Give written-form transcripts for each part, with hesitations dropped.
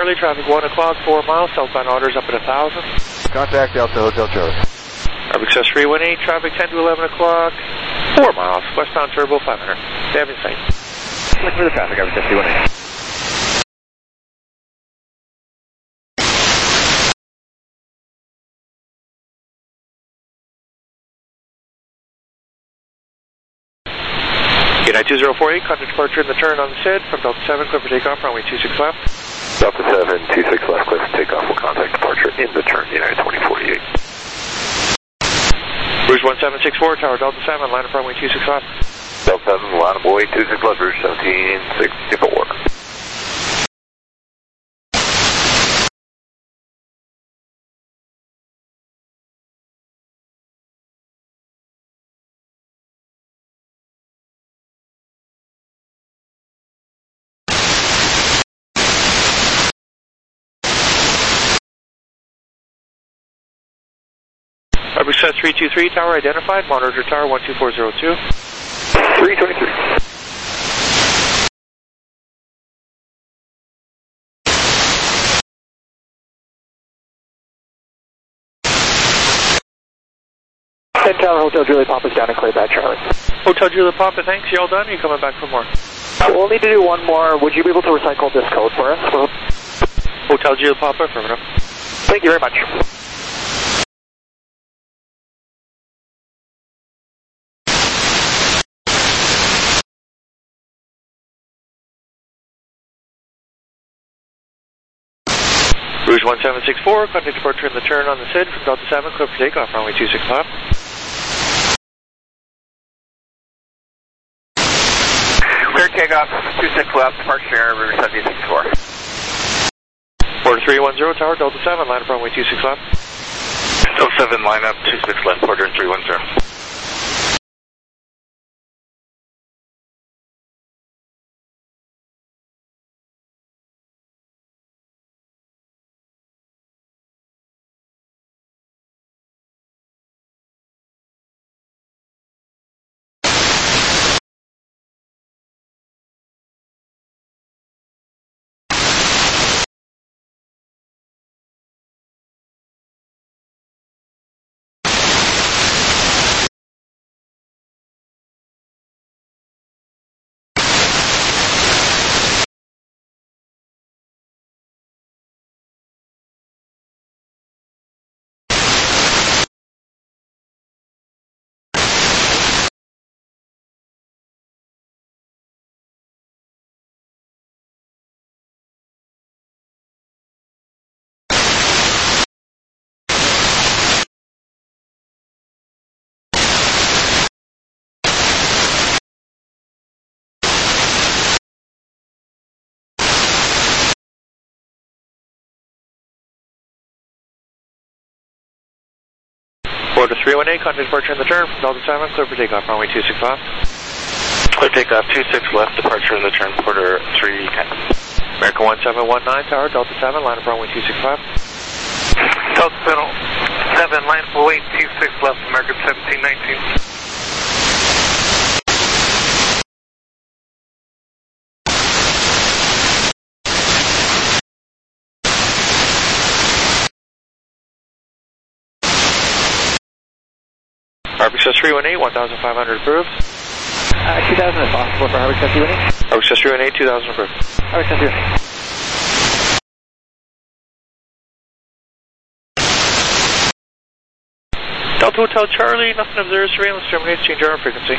Charlie, traffic 1 o'clock, 4 miles, southbound orders up at 1,000. Contact Delta Hotel Charlie. RBXS 318, traffic 10 to 11 o'clock, 4 miles, westbound turbo 500. They have in sight. Look for the traffic, RBXS 318. United 2048, contact departure in the turn on the SID from Delta 7, clear for takeoff, runway 26 left. Delta 7, 26 left, clear for takeoff, will contact departure in the turn, United 2048. Rouge 1764, Tower Delta 7, line up runway 26 left. Delta 7, line up way 26 left, Rouge 1764. RBXS 323, tower identified, monitor tower 12402. 323. And Tower Hotel Julie Papa's down and clear back, Charlie. Hotel Julie Papa, thanks. You all done? Are you coming back for more? We'll need to do one more. Would you be able to recycle this code for us? Hotel Julie Papa, affirmative. Thank you very much. Rouge 1764, contact departure in the turn on the SID from Delta 7, clear for takeoff, runway 26 left. Clear takeoff, 26 left, departure Rouge 1764. Order 310, tower Delta 7, line up runway 26 left. Delta 7, line up 26 left, order 310. Order 318, contact departure in the turn from Delta 7, clear for takeoff, runway 26 left. Clear takeoff, 26 left, departure in the turn, order 310. American 1719, tower Delta 7, line up runway 26 left. Delta 7, line up way 26 left, American 1719. RBXS 318, 1500 approved. 2000 is possible for RBXS 318. RBXS 318, 2000 approved. RBXS 318. Delta Hotel Charlie, nothing observed, surveillance terminates, change our frequency.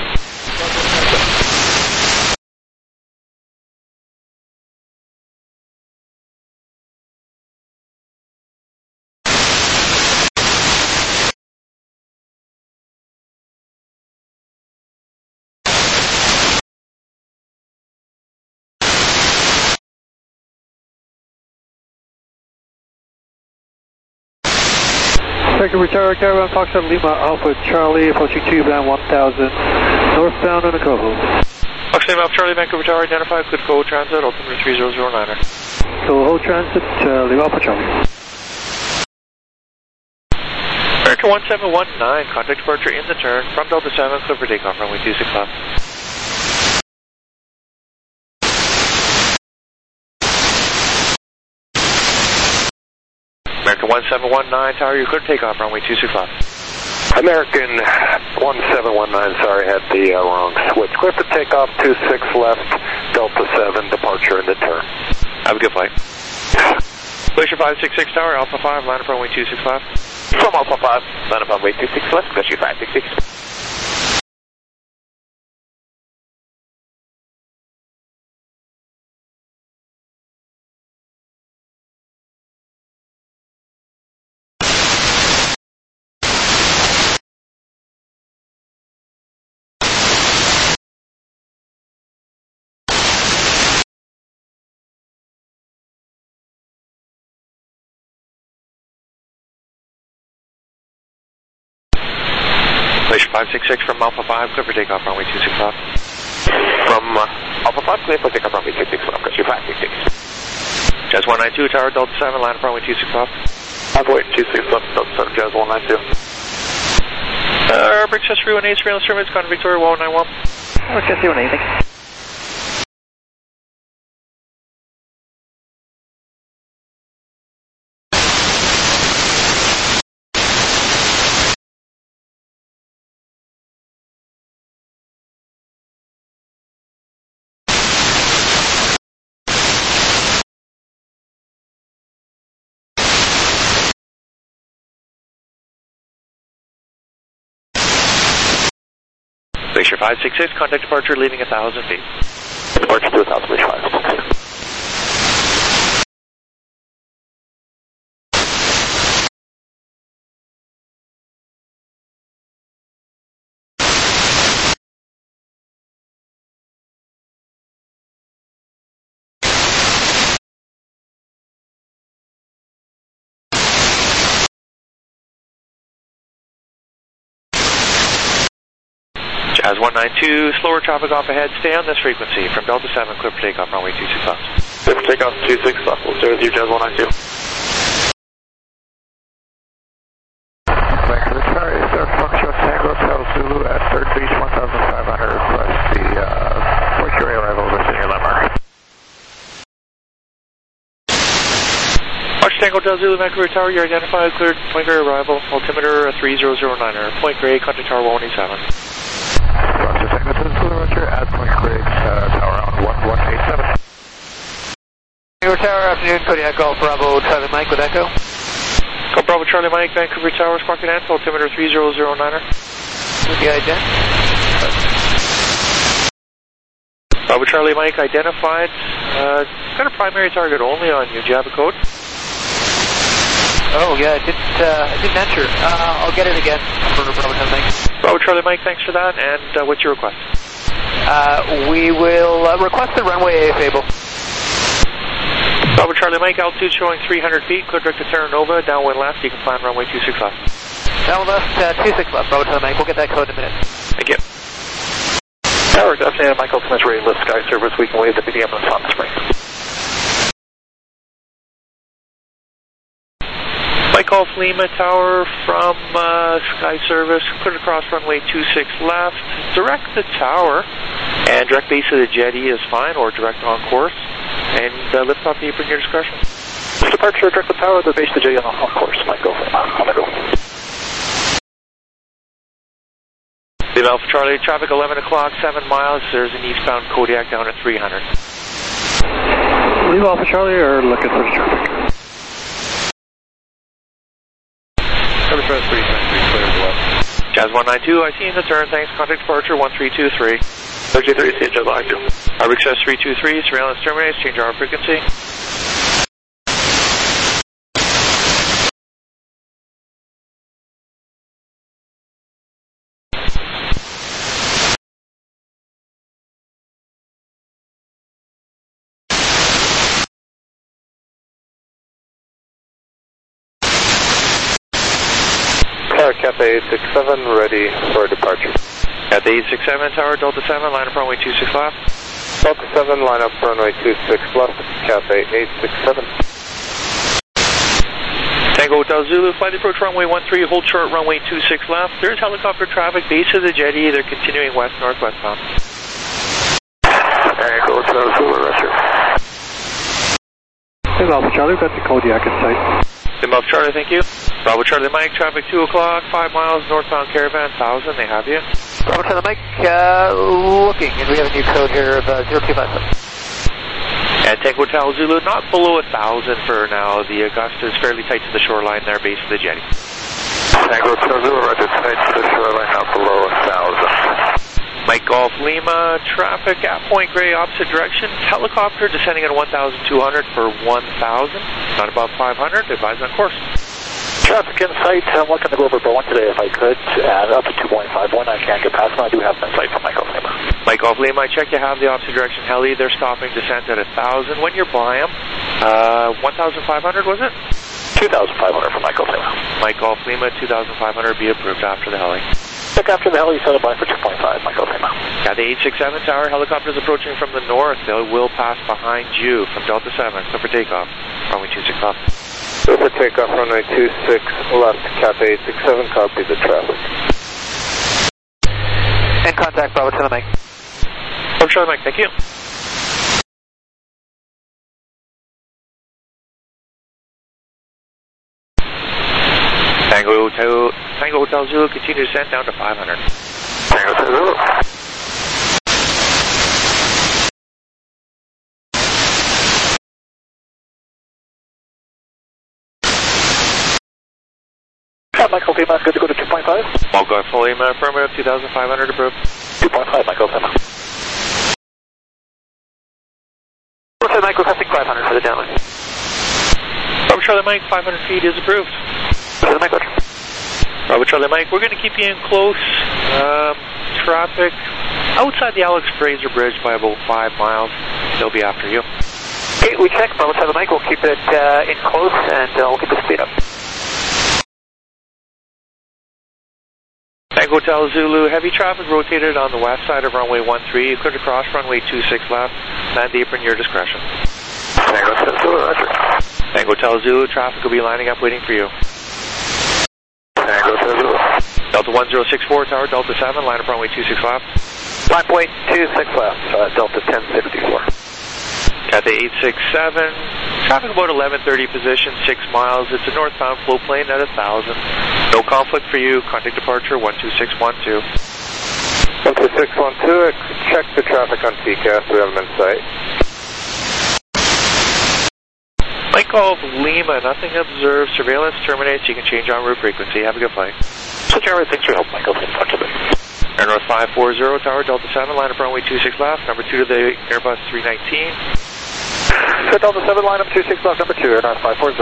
Second Tower, Caravan Foxtrot Lima Alpha Charlie, approaching 2-band 1000, northbound on the Coho. Fox Lima Alpha Charlie, Vancouver Tower identified, good go transit, altimeter 3009er. Coho transit, Lima Alpha Charlie. American 1719, contact departure in the turn from Delta 7, clear for takeoff, runway 26 left. American 1719, tower, you're clear to take off, runway 26 left. American 1719, sorry, had the wrong switch. Clear for takeoff, 26 left, Delta 7, departure in the turn. Have a good flight. Glacier 566 tower, Alpha 5, line up runway 26 left. From Alpha 5, line up runway 26 left, Glacier 566. Glacier 566 from Alpha 5, clear for takeoff, runway 26 left. From Alpha 5, clear for takeoff, runway 26 left, Glacier 566. Jazz 192, tower, Delta 7, line up runway 26 left. Runway 26 left, Delta 7, Jazz 192. Bricks 318, surveillance terminals, Contact Victoria 1191. Okay, 318, thank you. Glacier 566, contact departure leaving 1,000 feet. Departure to 1,000 feet, 5. Jazz 192, slower traffic off ahead, stay on this frequency. From Delta 7, clear for takeoff, runway 26 left. Clear for takeoff, 26 left, we'll stay with you, Jazz 192. Vancouver, sorry, Sir Foxtrot Tango, South Zulu at 3rd Beach, 1,500, request the Point Grey arrival of Senior Lemmer. Fox Tango, Del Zulu, Vancouver Tower, you're identified, cleared, Point Grey arrival, altimeter 3009er, Point Grey, contact tower 187. Foxtrot Tango, Zulu, Roger, at Point Grey, tower on 1187. Vancouver Tower, afternoon, Kodiak Golf Bravo, Charlie Mike with Echo. Golf Bravo, Charlie Mike, Vancouver Tower, Squawk and Ant, altimeter 3009er. With the ident. Bravo, Charlie Mike, identified. Got a primary target only on you. Do you have a code? Oh, yeah, I didn't enter. I'll get it again. Bravo, Charlie Mike. Bravo, Charlie Mike, thanks for that. And what's your request? We will request the runway AF able. Bravo, Charlie Mike, altitude showing 300 feet, clear direct to Terra Nova, downwind left, you can plan runway 26 left. Downwind left, 26 left, Bravo, Charlie Mike, we'll get that code in a minute. Thank you. Tower, destination Michael Smith, ready to lift sky service, we can wave the BDM on Palm Springs. Mike Golf Lima Tower from Sky Service, clear across runway 26 left, direct the tower, and direct base of the jetty is fine, or direct on course, and lift off the apron, your discretion. Departure, direct the tower, the base of the jetty on course, Mike Golf Lima, on the go. Leave Alpha Charlie, traffic 11 o'clock, 7 miles, there's an eastbound Kodiak down at 300. Leave Alpha Charlie or looking for the traffic? Express 373, clear to left. Jazz 192, I see in the turn, thanks, contact departure 1323. 33, see Jazz 192. Our Access 323, surveillance terminates, change our frequency. Cafe 867, ready for departure. At the 867 tower, Delta 7, line up runway 26 left. Delta 7, line up runway 26 left, Cafe 867. Tango Hotel Zulu, flight approach runway 13, hold short runway 26 left. There's helicopter traffic, base of the jetty, they're continuing west-northwest bound. Tango Hotel Zulu, Roger. Leave Alpha Charlie, we've got the Kodiak in sight. Lima Alpha Charlie, thank you. Bravo Charlie Mike, traffic 2 o'clock, 5 miles, northbound Caravan, 1000, they have you. Bravo Charlie Mike, looking, and we have a new code here of 0257. And Tango Hotel Zulu, not below 1,000 for now. The Augusta is fairly tight to the shoreline there, base of the jetty. Tango Hotel Zulu, roger, tight to the shoreline, not below 1,000. Mike Golf Lima, traffic at Point Grey, opposite direction. Helicopter descending at 1,200 for 1,000. Not above 500, advise on course. Traffic in sight, I'm looking to go over Bowen today if I could, up to 2.51. I can't get past them. I do have them in sight from Mike Golf Lima. Mike Golf Lima, I check you have the opposite direction heli. They're stopping descent at 1,000. When you're by them, 1,500 was it? 2,500 from Mike Golf Lima. Mike Golf Lima, 2,500 be approved after the heli. Check after the heli, set up by for 2.5, Mike Golf Lima. Got the 867 tower, helicopters approaching from the north. They will pass behind you from Delta 7, so for takeoff. Runway 26 off. So for takeoff, runway 26 left, Cathay 867, copy the traffic. And contact Bravo Charlie Mike. Bravo Charlie Mike, thank you. Tango Hotel Zulu, continue descent down to 500. Tango Hotel Zulu. Michael Lima, good to go to 2.5? Michael Lima, affirmative, 2,500 approved. 2.5, Michael Lima. Okay, Mike, requesting 500 for the downwind. Bravo Charlie Mike, 500 feet is approved. Charlie Mike, Bravo Charlie Mike, we're going to keep you in close traffic outside the Alex Fraser Bridge by about 5 miles. They'll be after you. Okay, we check. Bravo Charlie Mike, we'll keep it in close and we'll keep the speed up. Tango Hotel Zulu, heavy traffic rotated on the west side of runway 13. You could cross runway 26 left. Land the apron, your discretion. Tango Hotel Zulu, roger. Tango Hotel Zulu, traffic will be lining up waiting for you. Tango Hotel Zulu. Delta 1064 tower, Delta 7, line up runway 26 left. Line point 26 left, Delta 1064. Cathay 867, traffic about 1130 position, 6 miles. It's a northbound flow plane at 1,000. No conflict for you. Contact departure 12612. 12612, check the traffic on TCAS, we have them in sight. Mike Golf Lima, nothing observed. Surveillance terminates. You can change en route frequency. Have a good flight. So, Jared, thanks for your help, Michael. Talk to you later. Air North 540, tower Delta 7, line up runway 26 left, number 2 to the Airbus 319. So Delta 7, line up 26 left, number 2, Air North 540.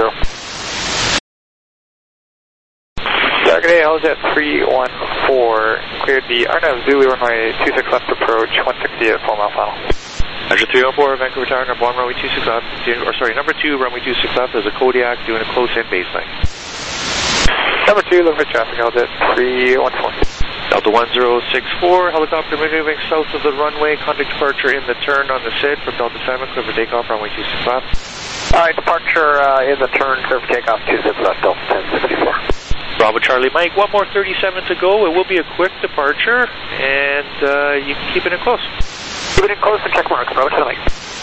Target A, LJet 314, cleared the Arnav Zulu runway 26 left approach, 160 at 4 mile final. Azure 314, Vancouver Tower, number 1, runway 26 left, number 2, runway 26 left, there's a Kodiak doing a close-in baseline. Number 2, looking for traffic, LJet 314. Delta 1064, helicopter maneuvering south of the runway, contact departure in the turn on the SID from Delta 7, clear for takeoff, runway 26 left. Alright, departure in the turn, clear for takeoff, 26 left, Delta 1064. Bravo Charlie Mike, one more 37 to go. It will be a quick departure, and you can keep it in close. Keep it in close and check marks, Bravo Charlie Mike.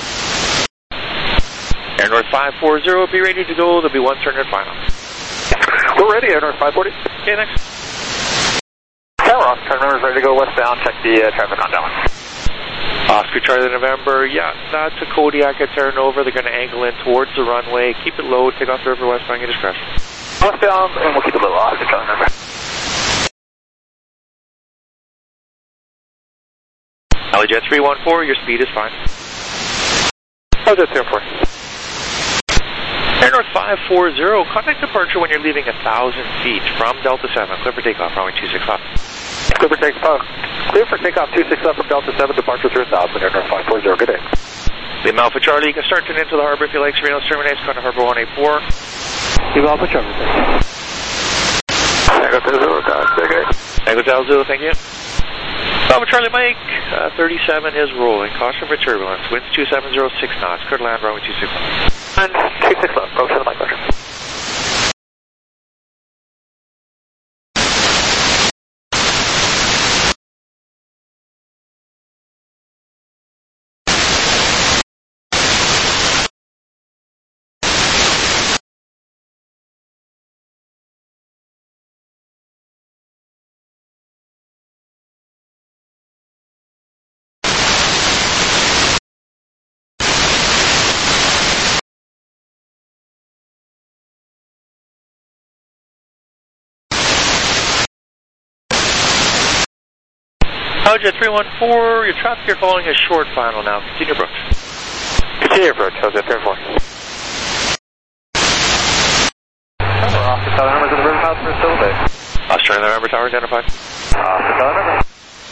Air North 540, be ready to go. There'll be one turn and final. We're ready, Air North 540. Okay, next. Tower, Oscar November is ready to go westbound. Check the traffic on downwind. Oscar Charlie November, yeah, that's a Kodiak at Terra Nova. They're going to angle in towards the runway. Keep it low, take off the river westbound, your discretion. Westbound, and we'll keep it low, Oscar Charlie November. LJet 314, your speed is fine. LJet 314. Air North 540, contact departure when you're leaving 1,000 feet from Delta 7. Clear for takeoff, runway 26 left. Clear for takeoff 26 left from Delta 7, departure through 1,000, Air North 540, good day. Lima Alpha Charlie, you can start turning into the harbor if you like. Surveillance terminates, Contact Harbor 184. Lima Alpha Charlie, Tango Hotel Zulu, Tango Hotel Zulu, thank you. Alpha Charlie Mike, 37 is rolling. Caution for turbulence. Winds 2706 knots. Could land runway 26 left. And 26 left, Bravo Charlie Mike. Jet 314, your traffic you're following is short final now. Continue approach. Continue approach, Jet 314. Officer Tower numbers of the River House for Silver. Australian November Tower identified. Officer Tower number.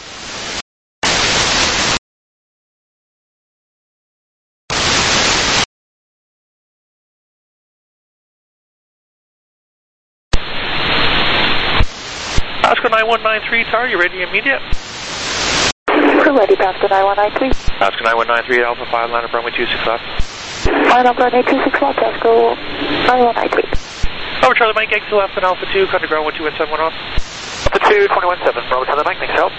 Pasco 9193 Tower, you ready immediate? We're ready, Pasco 9193. Pasco 9193 Alpha 5, line up runway 26 left. Line up runway 26 left, Pasco 9193. Over Charlie Mike, exit left and Alpha 2, contact ground 12171 off. Alpha 2, 217, Bravo Charlie Mike, thanks help.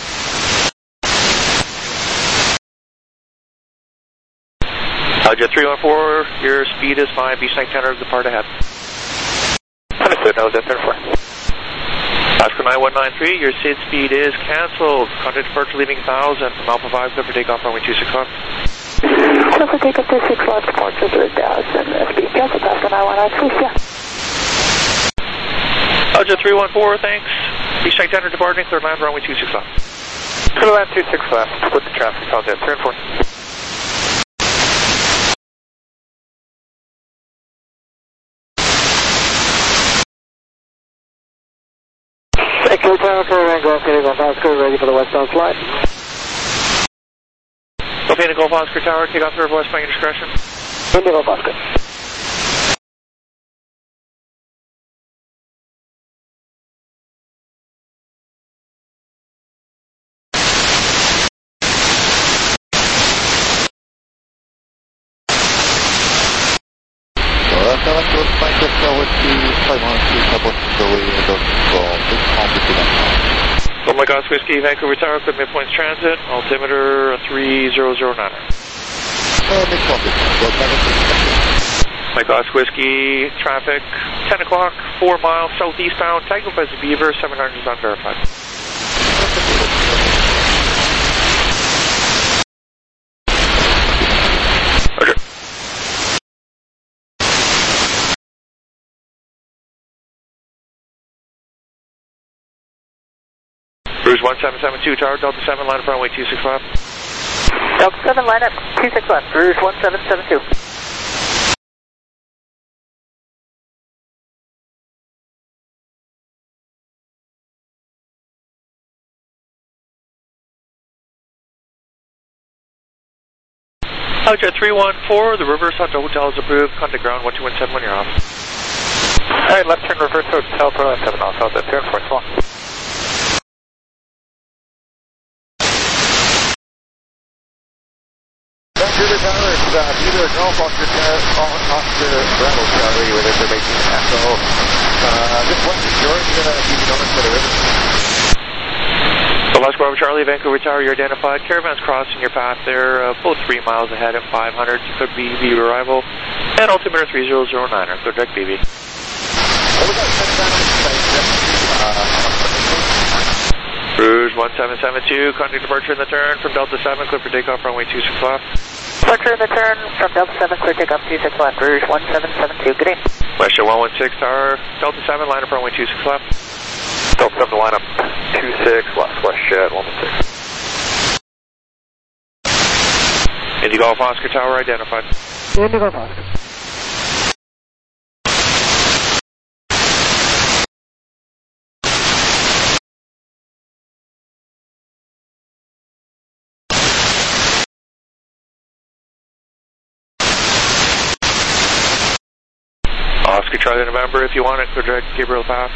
Jet 314, your speed is fine, beach night tenor, depart ahead. Understood, Jet 314. Pasco 9193, your SID speed is cancelled. Contact departure leaving 1000 from Alpha 5, clear for takeoff runway 26 left. Clear for takeoff 26 left, departure 3000, speed cancel, Pasco 9193, yeah. Jet 314, thanks. Beach night tenor departing, clear land runway 26 left. Clear land 26 left, split the traffic, Jet 314. Echo Tower for Rango, Golf Oscar, ready for the westbound flight. Golf Golf Oscar Tower, take off the west by your discretion. Golf Oscar. Mike Oscar Whiskey, Vancouver Tower, clear midpoints transit, altimeter 3009. Mike Oscar Whiskey, traffic, 10 o'clock, 4 miles southeastbound, tagged by the Beaver, 700 is unverified. Roger. Cruise 1772 Tower, Delta 7, line up runway 26 left. Delta 7, line up 26 left, Cruise 1772. Jet 314, the reverse Hotel is approved. Contact ground 1217 when you're off. Alright, left turn reverse Hotel for 7 off, Jet 314. Vancouver Tower, it's Peter Golf Oscar Bravo Charlie with information Echo. Just west of George, keep you notice for the river. Alaska Bravo Charlie, Vancouver Tower, you're identified. Caravans crossing your path there, both 3 miles ahead at 500. Could be BB arrival. And altimeter 3009, go direct BB. Cruise 1772, contact departure in the turn from Delta 7, clear for takeoff runway 26 left. Departure in the turn from Delta 7, clear takeoff 26 left, Rouge 1772, good day. Westjet 116 Tower, Delta 7, line up runway 26 left. Delta 7 line up 26 left, Westjet 116. Indigo Golf Oscar Tower identified. Indigo Golf Oscar. Oscar Charlie November, if you want it, clear direct Gabriel Pass.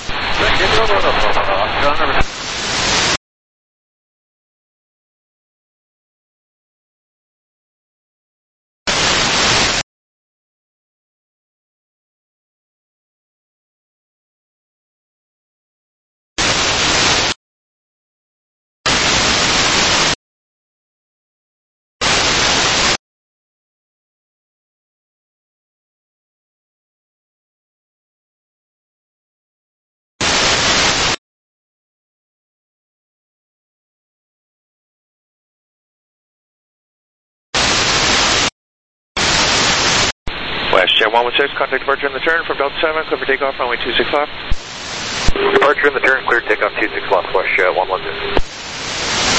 Westjet 116, contact departure in the turn from Delta 7, clear for takeoff runway 26 left. Departure in the turn, clear takeoff 26 left, Westjet 116.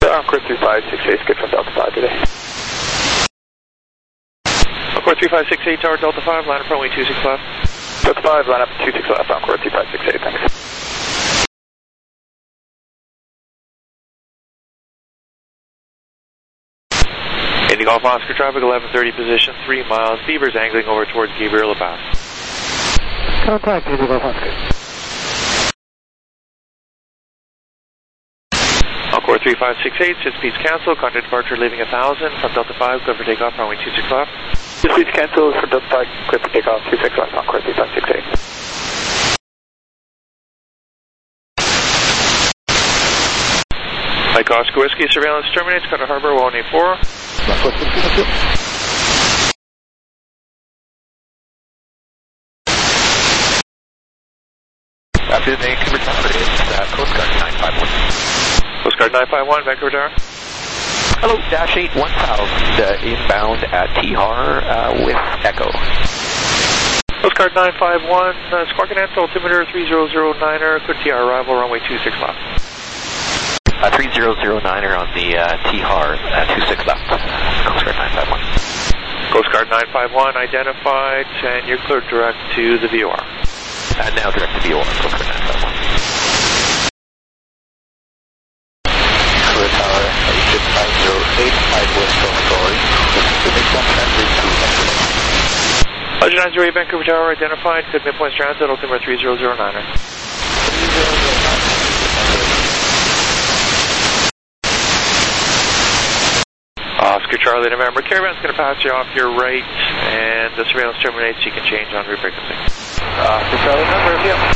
Encore 3568 is good from Delta 5 today. Encore 3568 tower Delta 5, line up runway 26 left. Delta 5, line up 26 left, Encore 3568, thanks. Indigo Golf Oscar traffic, 1130 position, 3 miles. Beavers angling over towards Gabriel La Paz. Contact Indigo Golf Oscar. Encore 3568, 6 speeds cancel, contact departure leaving 1000 from Delta 5, clear for takeoff, runway 26 left. 2 speeds cancel for Delta 5, clear for takeoff, 26 left, Encore 3568. Mike Oscar Whiskey, surveillance terminates, Cutter Harbor 184. Afternoon, Vancouver Tower, it's Coast Guard 951. Coast Guard 951, Vancouver Tower. Hello, Dash 8 1000, inbound at T-Har with Echo. Coast Guard 951, Squawk and Ansel, altimeter 3009er, clear TR arrival, runway 26 left. 3009er on the T-Har, 26 left, Coast Guard 951. Coast Guard 951 identified, and you're cleared direct to the VOR. Now direct to VOR, Coast Guard 951. Clear Tower, 86508, 5 West Authority, Pacific 100 to Legend 908 Vancouver Tower identified, good midpoint transit, altimeter 3009er. Oscar Charlie November, Caravan's going to pass you off your right, and the surveillance terminates, you can change on route frequency. Oscar Charlie November, yeah.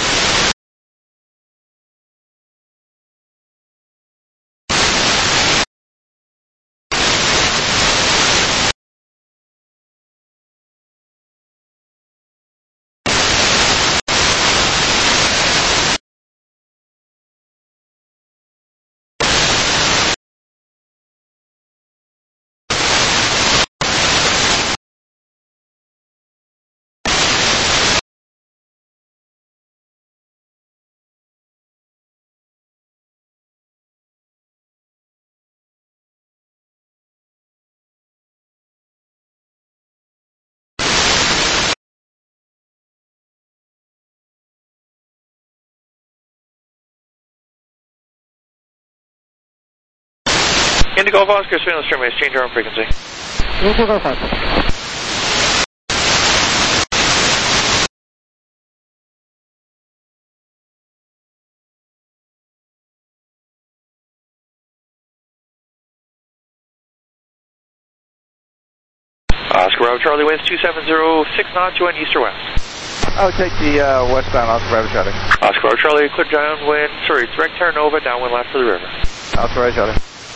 Indigo Golf Oscar, surveillance terminates, change our own frequency. Indigo Golf Oscar. Oscar Bravo Charlie winds 2706 knots, you went east or west? I would take the westbound Oscar Bravo Charlie. Oscar Bravo Charlie, clear downwind, sorry, direct Terra Nova, downwind left for the river. Oscar Bravo Charlie.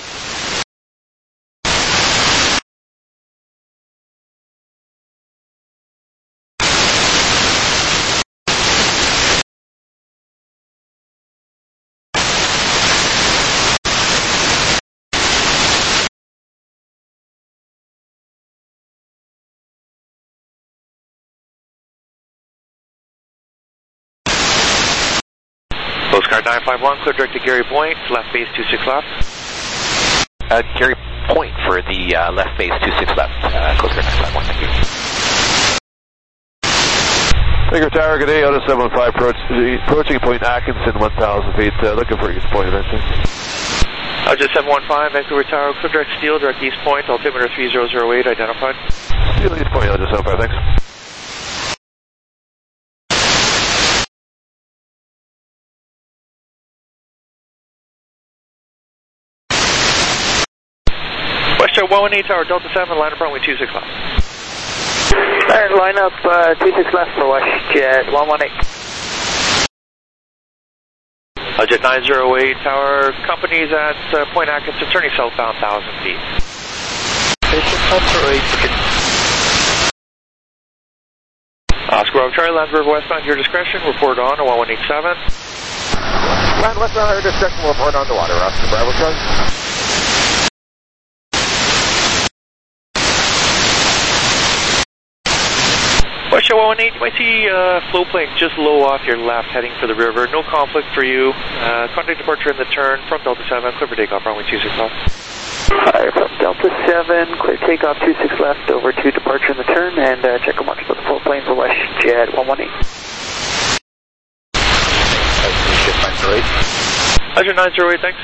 Coast Guard 951, clear direct to Gary Point, left base 26 left. Gary Point for the left base 26 left, Coast Guard 951, thank you. Vancouver Tower, good day, Auto 715, approaching Point Atkinson, 1,000 feet, looking for East Point eventually. Just 715, Vancouver Tower, clear direct steel, direct East Point, altimeter 3008, identified. Steel East Point, Auto 75, thanks. WestJet 118 Tower, Delta 7, line up runway 26 left. Alright, line up 26 left for WestJet 118. Jet 908 Tower, companies at Point Atkinson, turning southbound 1,000 feet. Station operation. Oscar Bravo Charlie, Land River westbound, your discretion, report on 1187. Land westbound, your discretion, report on the water. Oscar Bravo Charlie. WestJet Delta 118, you might see flow plane just low off your left heading for the river. No conflict for you. Contact departure in the turn from Delta 7, clear for takeoff, runway 26 left. Fire from Delta 7, clear takeoff 26 left over to departure in the turn, and check on mark for the flow plane for WestJet 118. Azure 908, thanks.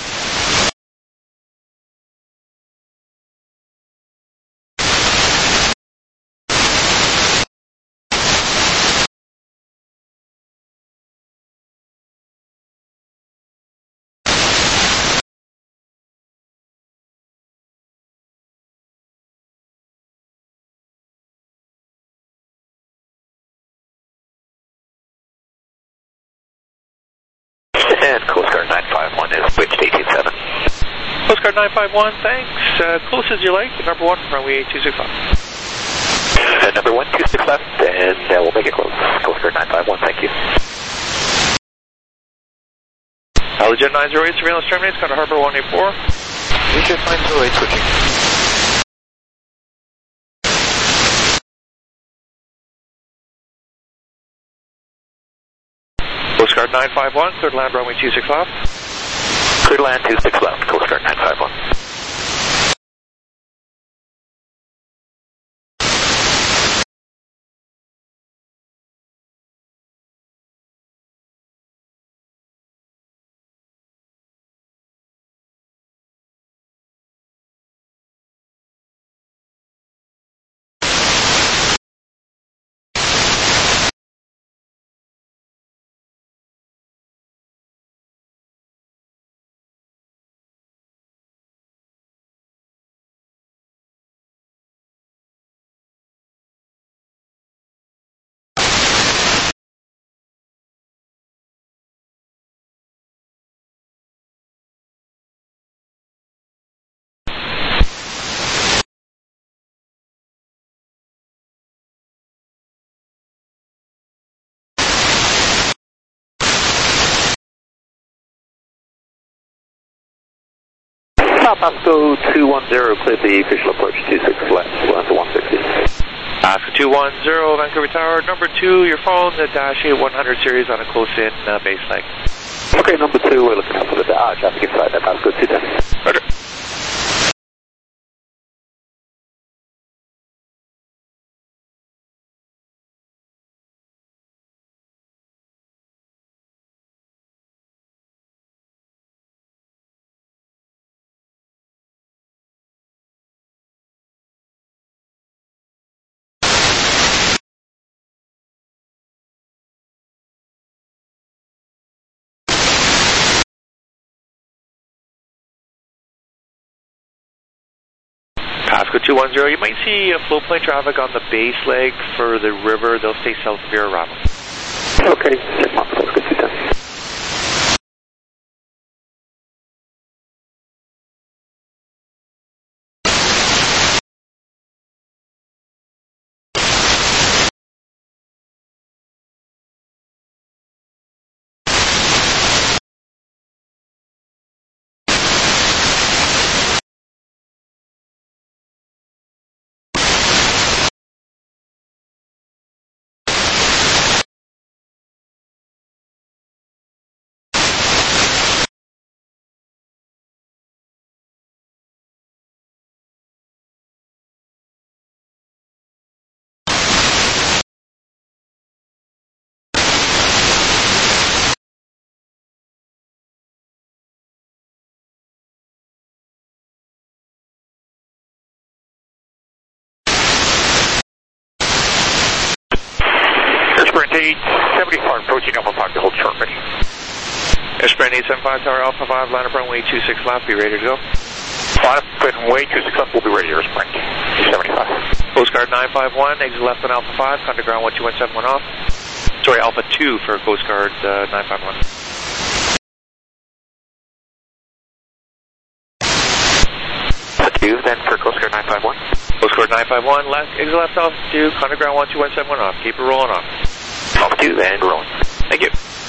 And Coast Guard 951 is switched 187. Coast Guard 951, thanks. Close as you like. Number 1, runway 26 left. Number 1, 26 left, and we'll make it close. Coast Guard 951, thank you. Jet 908, surveillance terminates, Contact Harbor 184. Jet 908, switching. Coast Guard 951, cleared land runway 26 left. Cleared land 26 left, Coast Guard 951. Pasco 210, clear the official approach 26 left, land to 160. Pasco 210, Vancouver Tower, number 2, your phone, the Dash 8100 series on a close-in base leg. Okay, number 2, we're looking up for the Dash, traffic inside that Pasco 210. Roger. Pasco 210, you might see flow plane traffic on the base leg for the river. They'll stay south of your arrival. Okay, check mark, Pasco 210. Sprint 875 approaching Alpha 5 to hold short ready. Sprint 875 Tower Alpha 5, line up runway 26 left, be ready to go. Line up runway 26 left, we'll be ready to Sprint 875. Coast Guard 951, exit left on Alpha 5, contact ground 12171 off. Sorry, Alpha 2 for Coast Guard 951. Then for Coast Guard 951. Coast Guard 951, left, exit left Alpha 2, contact ground 12171 off. Keep it rolling off. Alpha 2 and rolling. Thank you.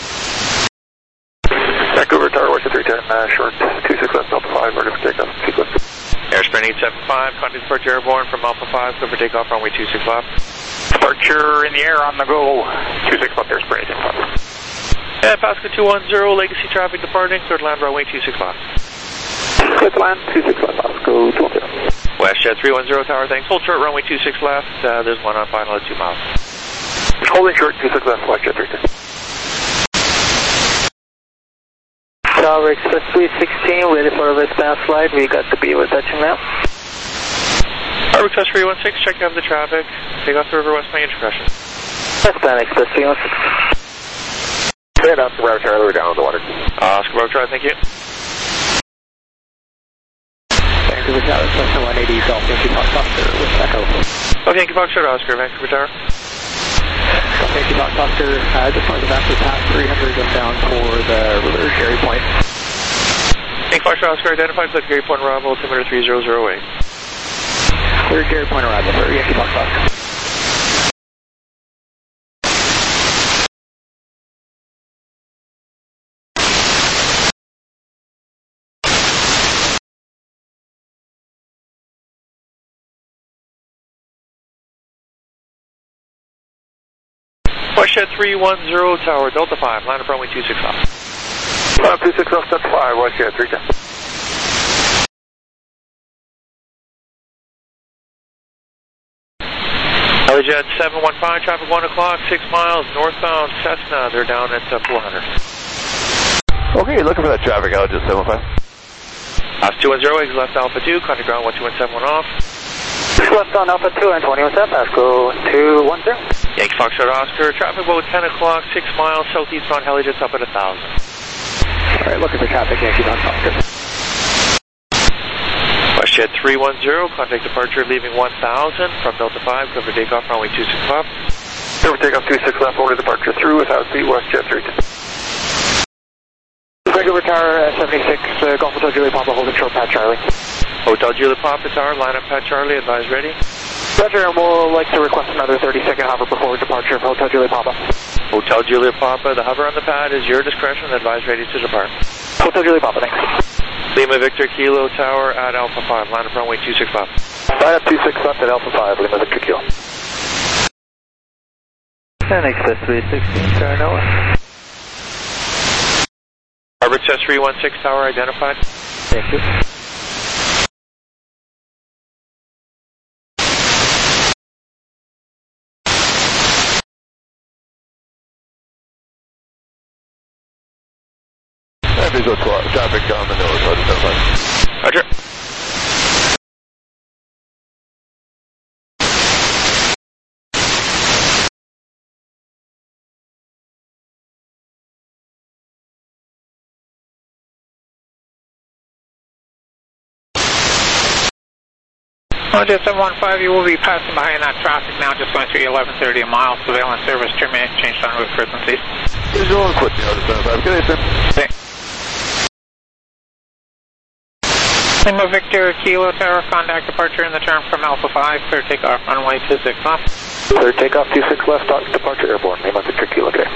Vancouver Tower, West 310, short 26 left, Alpha 5, ready for takeoff, sequence. Airsprint 875, contact departure airborne from Alpha 5, clear for takeoff, runway 26 left. Departure in the air on the go. 26 left airspace. And Pasco 210, Legacy traffic departing, clear to land runway 26 left. Clear to land 26 left, Pasco 210. WestJet 310 tower, thanks. Hold short, runway 26 left. There's one on final at 2 miles. Holding short, 26 left, WestJet 310. Tower Express 316, ready for a westbound flight. We got the Beaver touching now. Harbor Express 316, check out the traffic. Take off the river west main suppression. Westbound Express 316. Head up, Bravo Charlie, we're down on the water. Oscar Bravo Charlie, thank you. Vancouver Tower, Cessna 180, Golf Yankee Foxtrot with Echo. Okay, Yankee Foxtrot, Oscar, Vancouver Tower. Golf Yankee Foxtrot, just wanted to back the pass 300 and down for the river Gary Point. Yankee Foxtrot, Oscar, identified, click Gary Point arrival, altimeter 3008. Clear Gary Point arrival for Yankee Foxtrot. WestJet 310 tower, Delta 5, land up runway 26 left. 26 left, Delta 5, WestJet 310. Helijet 715, traffic 1 o'clock, 6 miles, northbound Cessna, they're down at 400. Okay, looking for that traffic, Helijet 715. 210, exit left Alpha 2, contact ground 12171 off. Left on Alpha 2 and 21 Pasco 210. Yankee Foxtrot Oscar, traffic about 10 o'clock, 6 miles, southeastbound Helijet's up at 1,000. Alright, looking for traffic, Yankee Foxtrot. WestJet 310, contact departure leaving 1,000 from Delta 5, cover takeoff runway 26 left. Cover takeoff 26 left, order departure through without seat, WestJet 310. Vancouver Tower 76, Golf Hotel Julie Papa, holding short, Pat Charlie. Hotel Julie Papa Tower, line up Pat Charlie, advise ready. Roger, and we'll like to request another 30-second hover before departure of Hotel Julie Papa. Hotel Julia Papa, the hover on the pad is your discretion, advise ready to depart. Hotel Julie Papa, thanks. Lima Victor Kilo Tower at Alpha 5, line up runway 26 left. Line up 26 left at Alpha 5, Lima Victor Kilo. And Express 316, Saranoa. Harbor Express 316 tower identified. Thank you. Visual traffic on the nose, Roger. Roger 715, you will be passing behind that traffic now, just going through 1130 a mile. Surveillance service terminated, changed on route frequencies. Visual and quit the other 75. Good day, sir. Thanks. Lima Victor Kilo Tower, contact departure in the turn from Alpha 5, clear takeoff runway 26 left. Clear takeoff 26 left, departure airborne, Lima Victor Kilo, okay.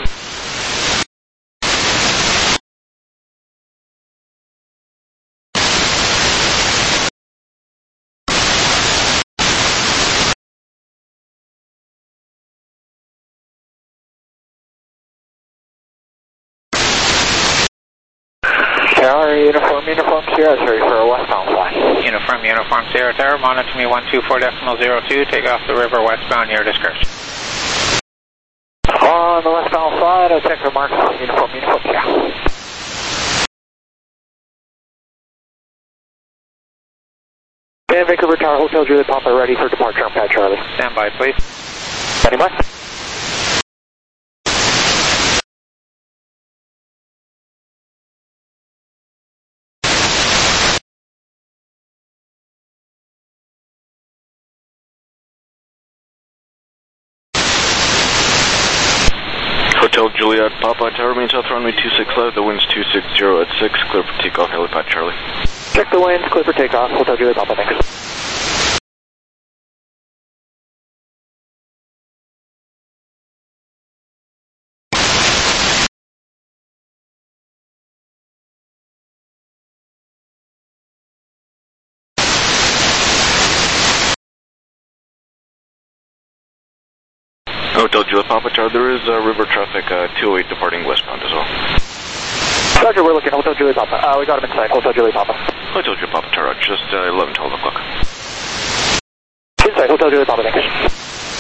Tower, Uniform, Sierra, sorry for a westbound flight. Uniform, Sierra Tower, monitor me 124.02, take off the river westbound, your discretion. On the westbound flight, I'll check for marks, Uniform, yeah. And Vancouver Tower, Hotel Julie Papa, ready for departure on Pat Charlie. Stand by, please. Standing by. Hotel Juliet, Papa Tower, main south runway 26 left, the wind's 260 at 6, clear for takeoff, helipad Charlie. Check the winds, clear for takeoff, Hotel Juliet, Papa, thanks. Hotel Juliet Papa Tower, there is river traffic 208 departing westbound as well. Roger, we're looking. Hotel Juliet Papa. We got him inside. Hotel Juliet Papa. Hotel Juliet Papa Tower, just 11, 12 o'clock. Inside. Hotel Juliet Papa, thanks.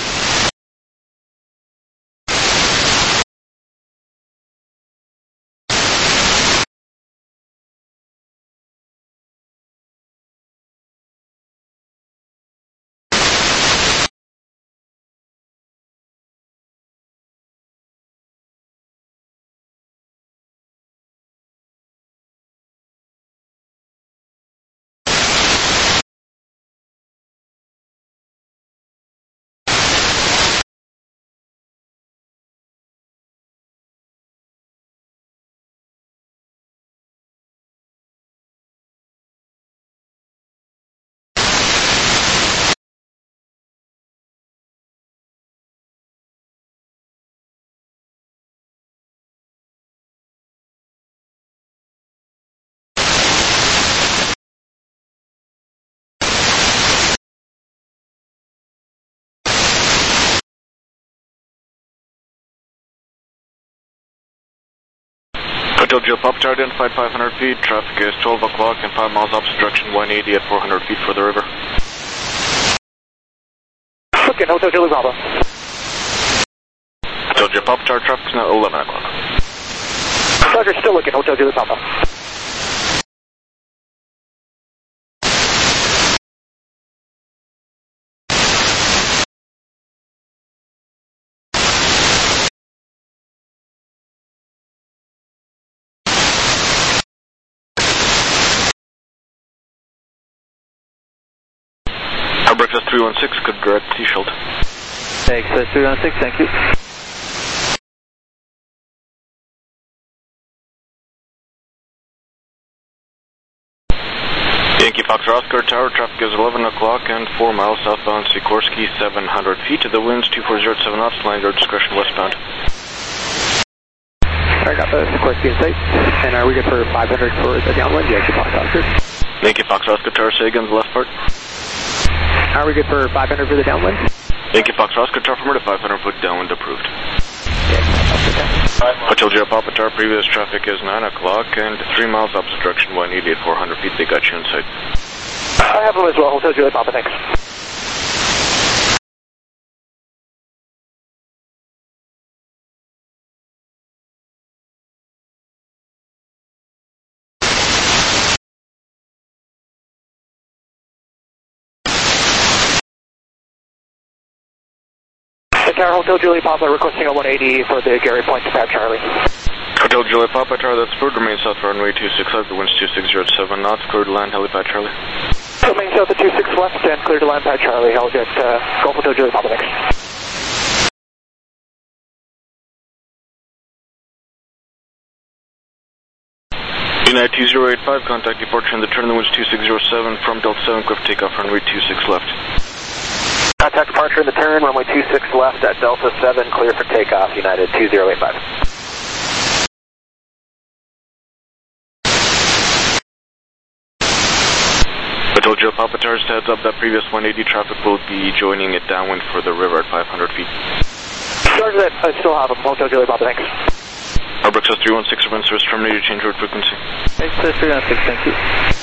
Hotel Juliet Papa Tower identified 500 feet. Traffic is 12 o'clock and 5 miles opposite direction, 180 at 400 feet for the river. Looking. Hotel Juliet Papa. Hotel Juliet Papa Tower, traffic is now 11 o'clock. Roger, still looking. Hotel Juliet Papa. Our breakfast 316, good direct T-Shield. Thanks, 316, thank you. Yankee Foxtrot Oscar Tower, traffic is 11 o'clock and 4 miles southbound Sikorsky, 700 feet to the winds, 2407 knots, line your discretion westbound. I got the Sikorsky in sight, and are we good for 500 for the downwind? Yankee Fox Oscar. Yankee Foxtrot Oscar Tower, say again, the left part. Are we good for 500 for the downwind? Yankee Foxtrot Oscar Tower, from 500 foot downwind approved. Hotel Juliet Papa Tower, previous traffic is 9 o'clock and 3 miles opposite direction, 180 at 400 feet, they got you inside. I have them as well, Hotel Juliet Papa, thanks. Tower, Hotel Juliet Papa requesting a 180 for the Gary Point to Pat Charlie. Hotel Juliet Papa Tower, that's approved. Remain south for runway 26 left, the wind's 2607 knots, clear to land, helipad Charlie. Remain south at 26 left and clear to land, Pat Charlie. I'll get Golf Hotel Juliet Papa next. United 2085, contact departure in the turn, the wind's 2607 from Delta 7, clear for takeoff, runway 26 left. Contact departure in the turn, runway 26 left at Delta 7, clear for takeoff, United 2085. Hotel Juliet Papa Tower, heads up that previous 180 traffic will be joining it downwind for the river at 500 feet. Roger that, I still have them, Hotel Juliet Papa, thanks. Our Brexus 316, event service terminated, change road frequency. Thanks, 316, thank you.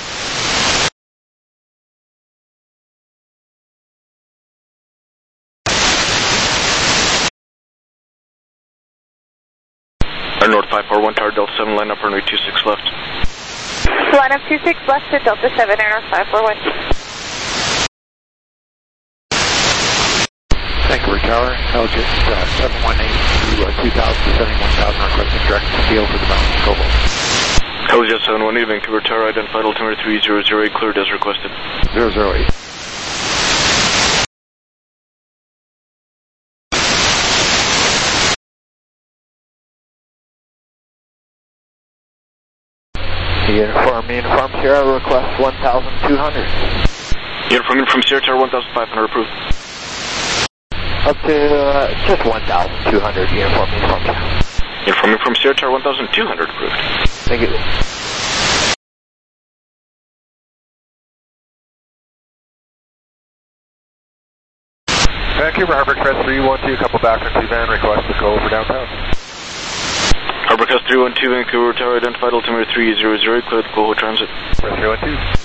Our North 541 Tower, Delta 7, line up runway 26 left. Line up 26 left to Delta 7, Air North 541. Vancouver Tower, Elgin 718 to 2000, 71,000, requesting direct field for the balance of Cobalt. Elgin 718, Vancouver Tower, identified altimeter 3008, cleared as requested. 008. Uniform Sierra, request 1,200. Uniform from Sierra Tower, 1,500 approved. Up to just 1,200, uniform Sierra. Uniform from Sierra Tower, 1,200 approved. Thank you. Vancouver Harborcrest 312, couple back from van, request to go over downtown. Harborcrest 312, Vancouver Tower, identified altimeter 300, cleared Coho Transit. 312.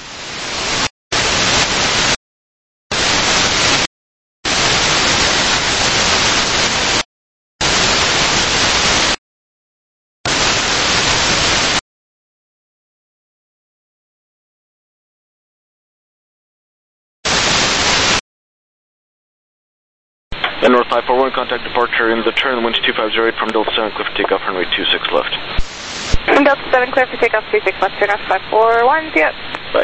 And North 541, contact departure in the turn, winds 2508 from Delta 7, clear for takeoff, runway 26 left. From Delta 7, clear for takeoff, 26 left, turn off 541, see ya. Bye.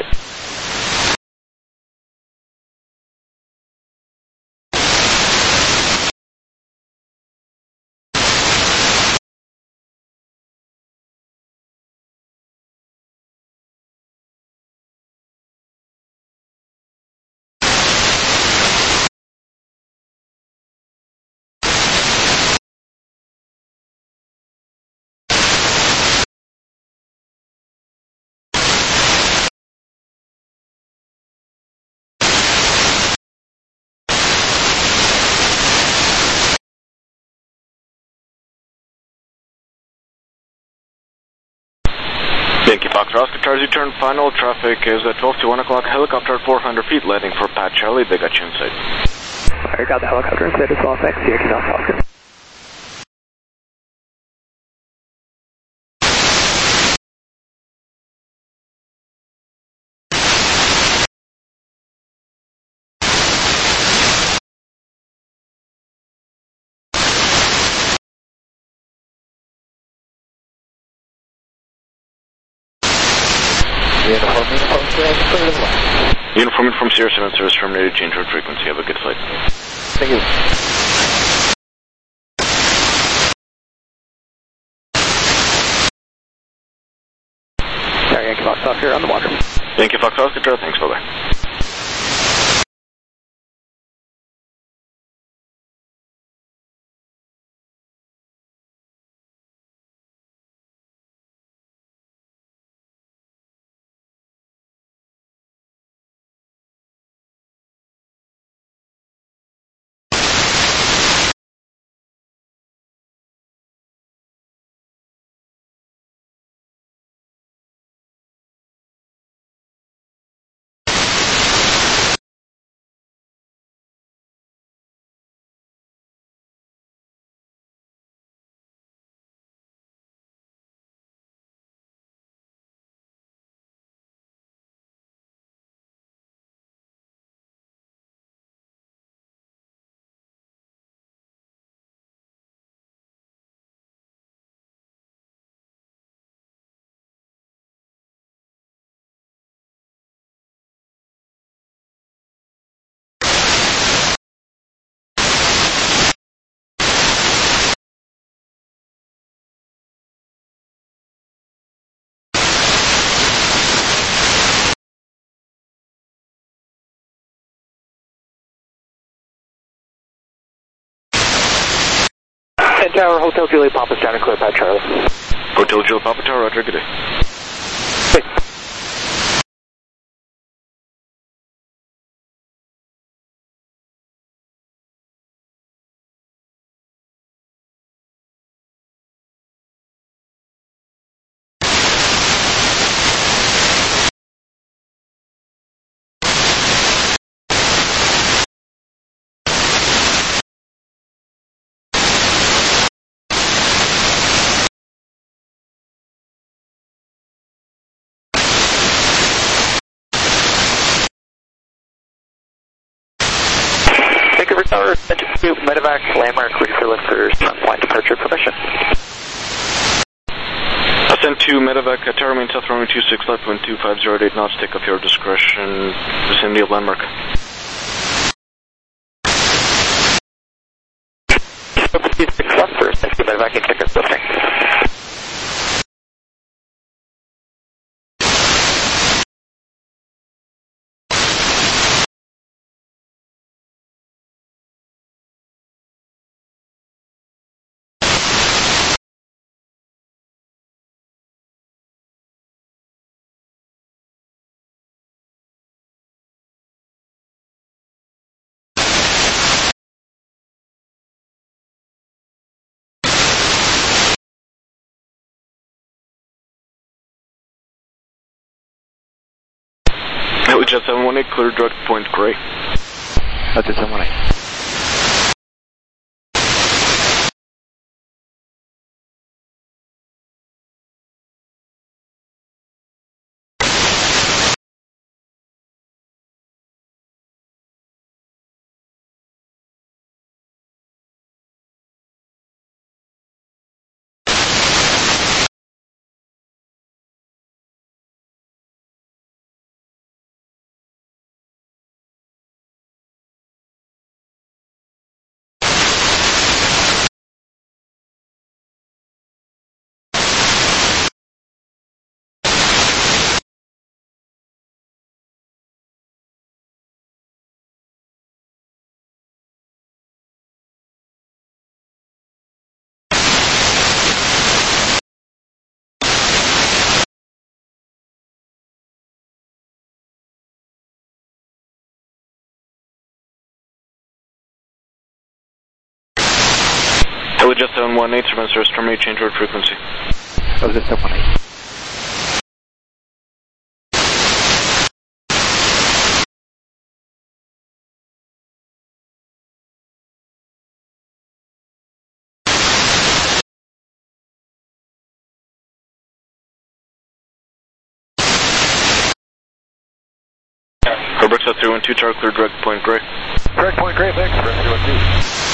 Yankee Fox Oscar, Charlie, turn final. Traffic is at 12 to 1 o'clock. Helicopter at 400 feet, landing for Pat Charlie. They got you in sight. I got the helicopter in sight as well, thanks. Yankee Fox Oscar. Uniform from Sierra 7 service terminated, change road frequency. Have a good flight. Thank you. Sorry, Yankee Fox Oscar on the water. Yankee Fox Oscar, thanks, bye-bye. Tower, Hotel Juliet Papa, down and clear, Pat Charlie. Hotel Juliet Papa Tower, roger, good day. Hey. Vancouver Tower, to Medevac, landmark, refill for flight departure permission. Ascend to Medevac, Tower, main south runway 26 left, wind 2508 knots, take off your discretion, vicinity of landmark. Left first, thank you, Medevac, and check us lifting. Jet 718, clear direct Point Grey. Jet 718. Jet 718, Surveillance Service terminate, change road frequency. Jet 718. Herbrooks at 312, tower clear direct Point Grey. Direct Point Grey, thanks. Direct 312.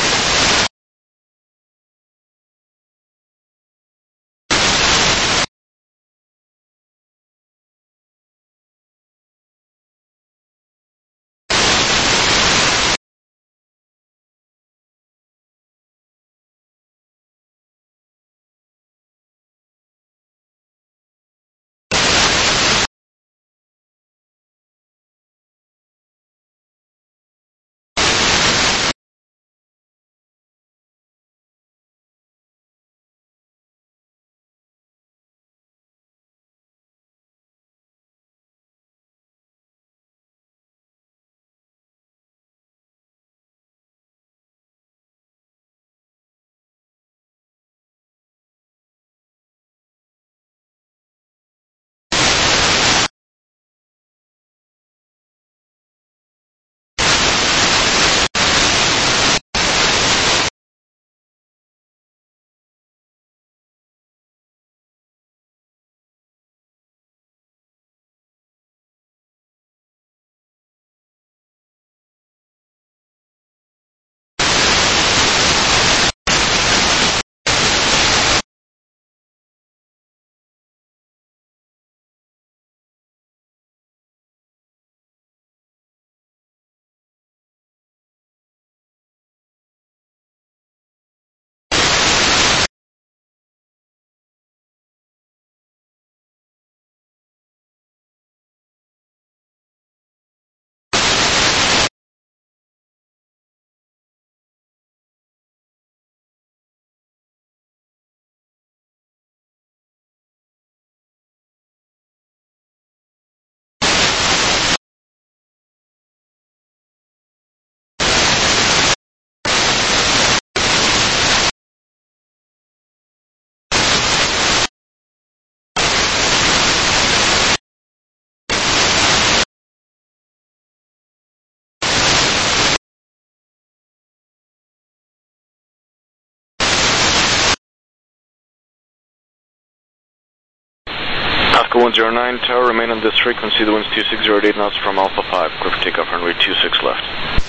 Oscar 109, tower, remain on this frequency. The wind's 2608 knots from Alpha 5. Clear for takeoff, runway 26 left.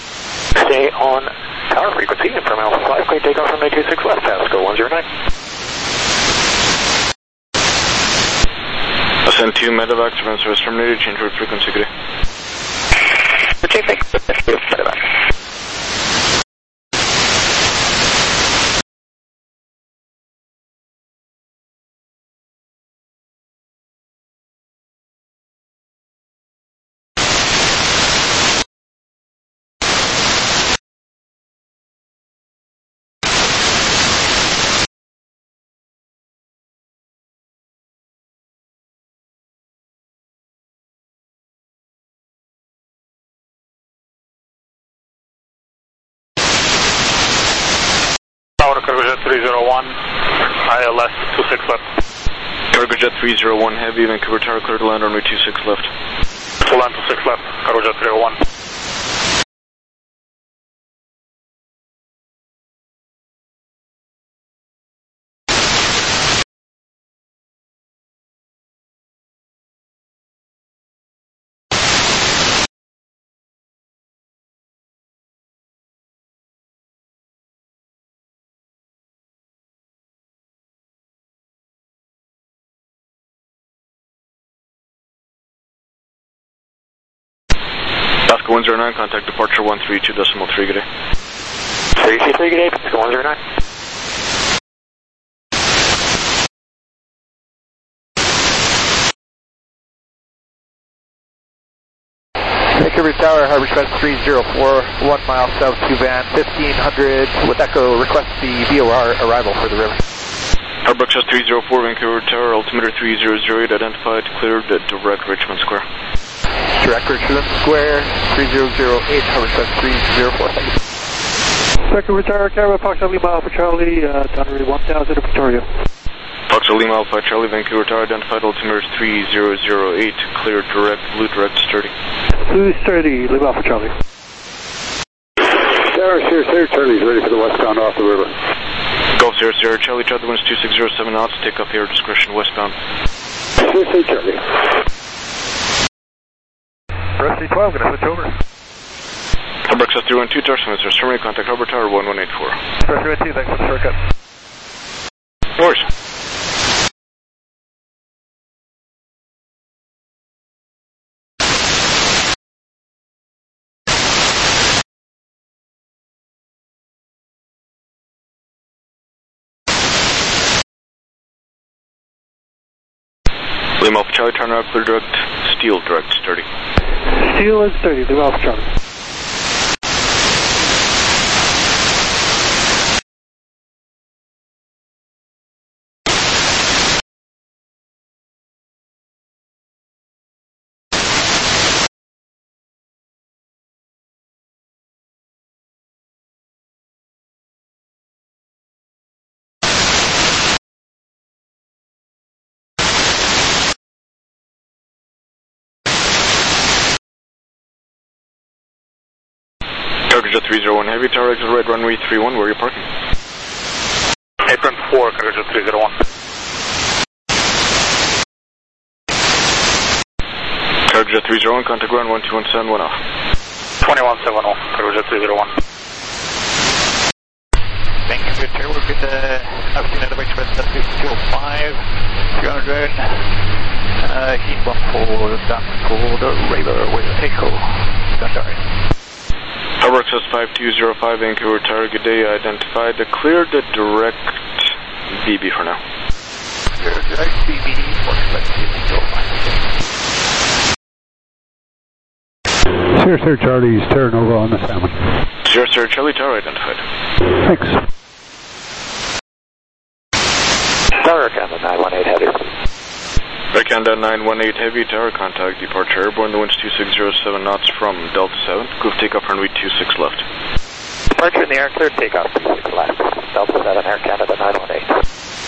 Stay on tower frequency and from Alpha 5, clear takeoff, runway 26 left, Oscar 109. Ascend 2, medevac, surveillance service terminated, change road frequency, gray. Okay, thanks. Medevac. Cargojet 301, ILS 26 left. Cargojet 301 Heavy, Vancouver Tower, clear to land, runway 26 left. Full land 26 left. Roger 301. Alaska 109, contact departure 132.3, good day. 323, good day, Alaska 109. Vancouver Tower, Harbor Express 304, 1 mile south to van, 1500, with Echo, request the VOR arrival for the river. Harbor Express 304, Vancouver Tower, altimeter 3008, identified, cleared at direct Richmond Square. Direct Richmond Square, 3008, Harbor Express 304, thank you. Vancouver Tower, Canada, Foxtrot Lima Alpha Charlie, Donnery 1000 at Victoria. Foxtrot Lima Alpha Charlie, Vancouver Tower, identified, altimeter 3008, cleared direct, blue direct sturdy. Blue sturdy, Lima Alpha Charlie. Tower, Sierra Charlie's ready for the westbound off the river. Golf Sierra Charlie, chart the winds 2607 knots, take off air discretion westbound. Sierra Charlie. Brest 12, gonna switch over. Harbor Express 312, Tower Smithers, terminate, contact Harbor Tower 1184. Brest 312, thanks for the shortcut. No worries. Lima Alpha Charlie, turn around, clear direct, steel direct, sturdy. Steel and sturdy, Lima Alpha Charlie. Carriage 301 Heavy, Tower exit right runway 31, where are you parking? Apron 4, Carriage 301. Carriage 301, contact ground 12171 off. 2170, Carriage 301. Vancouver Tower, we're good to have seen at the Express 205, 300, heat 14, down cold, Raver with Echo, Gundari. Harbor Express 5205, Vancouver Tower, good day, identified, cleared the direct BB for now. Direct BB, Sierra Charlie's Terra Nova on the Salmon. Sierra Charlie, Tower identified. Thanks. Tower Canada 918 heavy. Canada 918 Heavy, Tower contact, departure airborne, the winds 2607 knots from Delta 7, groove takeoff runway 26 left. Departure in the air, clear takeoff 26 left. Delta 7, Air Canada 918.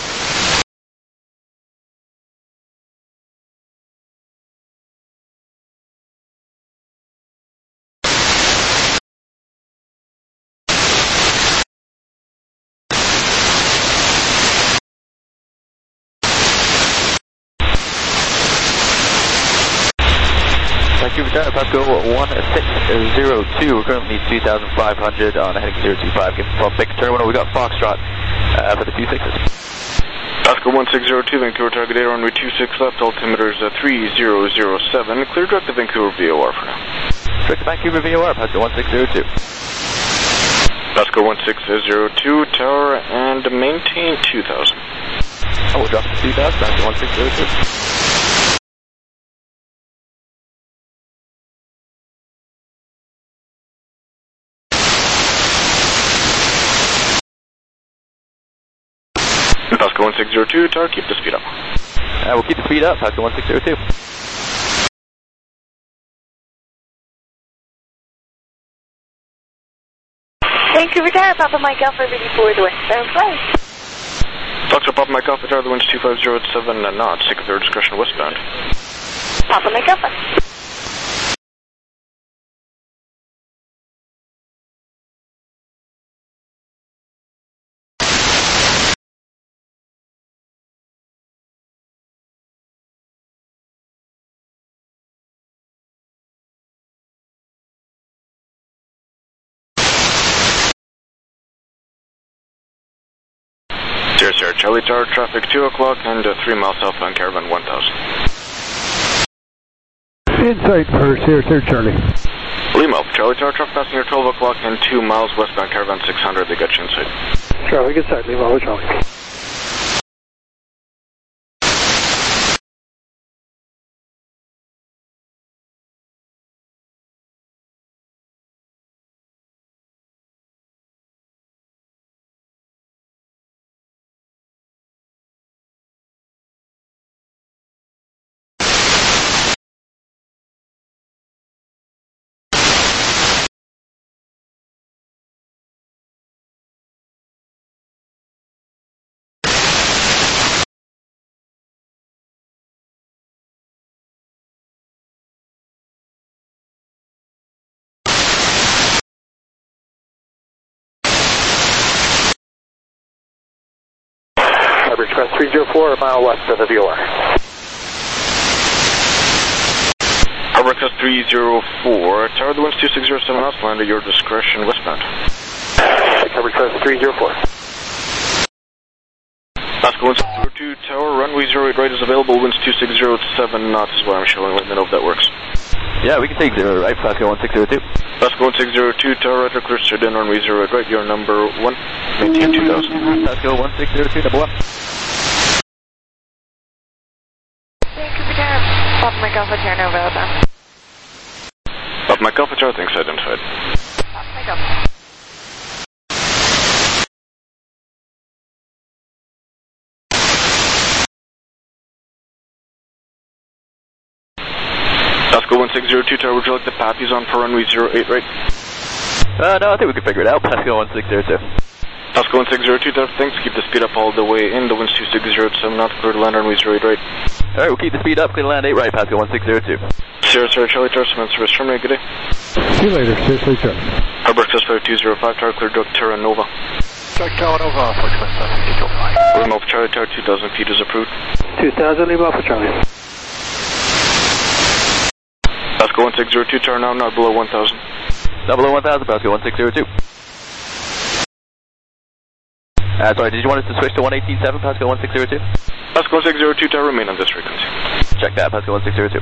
Vancouver Tower, Pasco 1602, we're currently 3,500 on heading 025, give from Victor Terminal, we got Foxtrot for the 26s. Pasco 1602, Vancouver Tower, good day, runway 26 left, altimeters 3007, clear direct to Vancouver VOR for now. Direct to Vancouver VOR, Pasco 1602. Pasco 1602, Tower, and maintain 2000. Oh, we'll drop to 2000, Pasco 1602. Pasco 1602, Tower, keep the speed up. We'll keep the speed up, Pasco 1602. Vancouver Tower, Papa Mike Alpha 34 the westbound flight. Foxtrot Papa Mike Alpha Tower, the winds 2507 knots, take up air discretion westbound. Papa Mike Alpha. Sierra Charlie Tower traffic 2 o'clock and 3 miles southbound Caravan 1000. Insight for Sierra Charlie. Lima, Charlie Tower traffic passenger 12 o'clock and 2 miles westbound Caravan 600. They got you inside. Traffic inside, Lima, over Charlie. Average Crest 304, a mile west of the VOR. Harbor Crest 304, Tower, the wind's 2607 knots, land at your discretion westbound. Harbor Crest 304. Pascal 102, Tower, runway 08 right is available, winds 2607 knots is what I'm showing, let me know if that works. Yeah, we can take 0 right, Pascal 1602. Pascal 1602, Tower, right, clear straight in, runway 08 right, you're number 1, maintain 2000. Pascal 1602, number 1. Papa Mike Alpha Tower Nova, over. Papa Mike Alpha Tower, thanks, identified. Papa Mike Alpha. Pascal 1602, Tower, would you like the Pappies on for runway 08 right? No, I think we can figure it out. Pascal 1602. Pascal 1602, Tower, thanks, keep the speed up all the way in, the wind's 2607 knots, clear to land runway 08 right. Alright, we'll keep the speed up, clear to land 8 right, Pascal 1602. Sierra Charlie Tower, cement service terminate, good day. See you later, Sierra Charlie. Harbor Crest 5205, Tower, clear to Terra Nova. Terra Nova, Fox 175. Lima Alpha Charlie Tower, 2,000 feet is approved. 2000, Lima Alpha Charlie. Pascal 1602, Tower, now not below 1,000. Not below 1,000, Pascal 1602. Sorry, did you want us to switch to 118.7, Pascal 1602? Pascal 1602, Tower, remain on this frequency. Check that, Pascal 1602.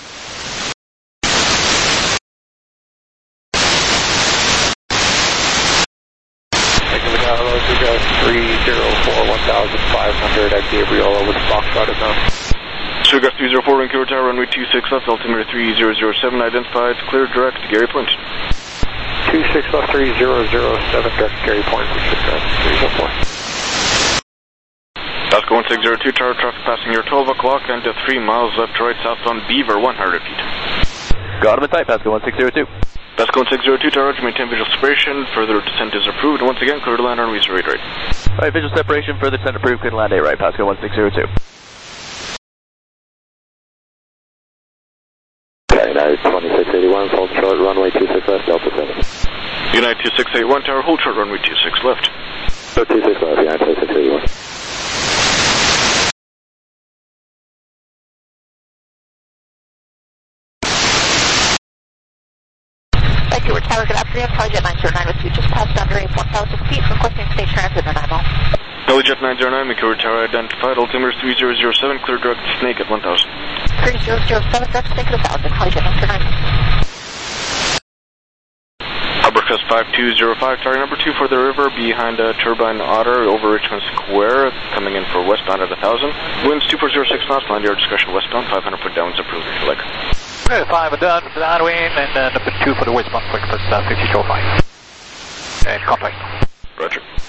Taking the Gallo, 304, 1,500 at Gabriola with Foxtrot at now. Sugar 304, Vancouver Tower, runway 26 left, altimeter 3007, identified, clear direct to Gary Point. 26 left 3007, direct Gary Point, 304. Pascal 1602, Tower, traffic passing your 12 o'clock and 3 miles left to right southbound Beaver, 100 feet. Got him in sight, Pascal 1602. Pascal 1602, Tower, to maintain visual separation, further descent is approved, and once again, clear to land on runway 08 right. Alright, visual separation, further descent approved, clear to land 8 right, Pascal 1602. United 2681, hold short, runway 26 left, Delta 7. United 2681, Tower, hold short, runway 26 left. So 26 left, United 2681. Vancouver Tower, good afternoon, Telejet 909 with you, just passed underneath 1,000 feet, requesting state transit and I'm all. Telejet 909, Vancouver Tower, identified, altimeter 3007, clear direct to Snake at 1,000. 3007, direct Snake at 1,000, Telejet 909. Harbor Crest 5205, target number 2 for the river, behind Turbine Otter, over Richmond Square, coming in for westbound at 1,000. Winds 2406 knots, land your discretion westbound, 500 foot downwinds approved if you like. Okay, 5 done, downwind, and number 2 for the westbound, quick, plus 5205. And contact. Roger.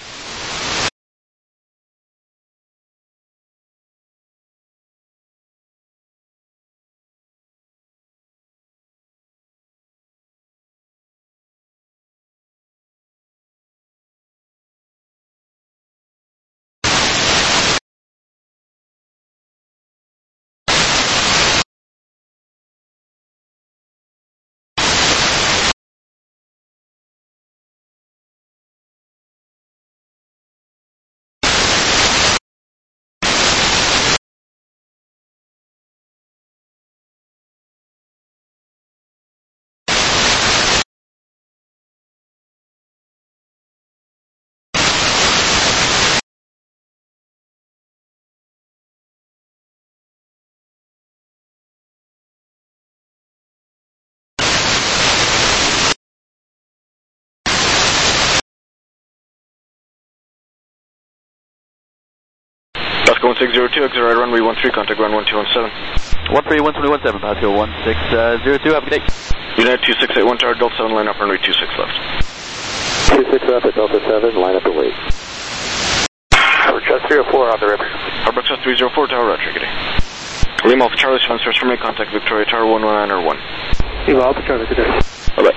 Pasco 1602, exit right runway 13, contact ground 1217. 13, 12017, Pasco 1602, have a good day. United 2681 Tower, Delta 7, line up runway 26 left. 26 left at Delta 7, line up and wait. Trust 304 on the river. Harbor Trust 304 Tower, roger, good day. Lima Alpha Charlie, transfers from me, contact Victoria Tower 119 or 1. Lima Alpha Charlie, good day. Bye-bye.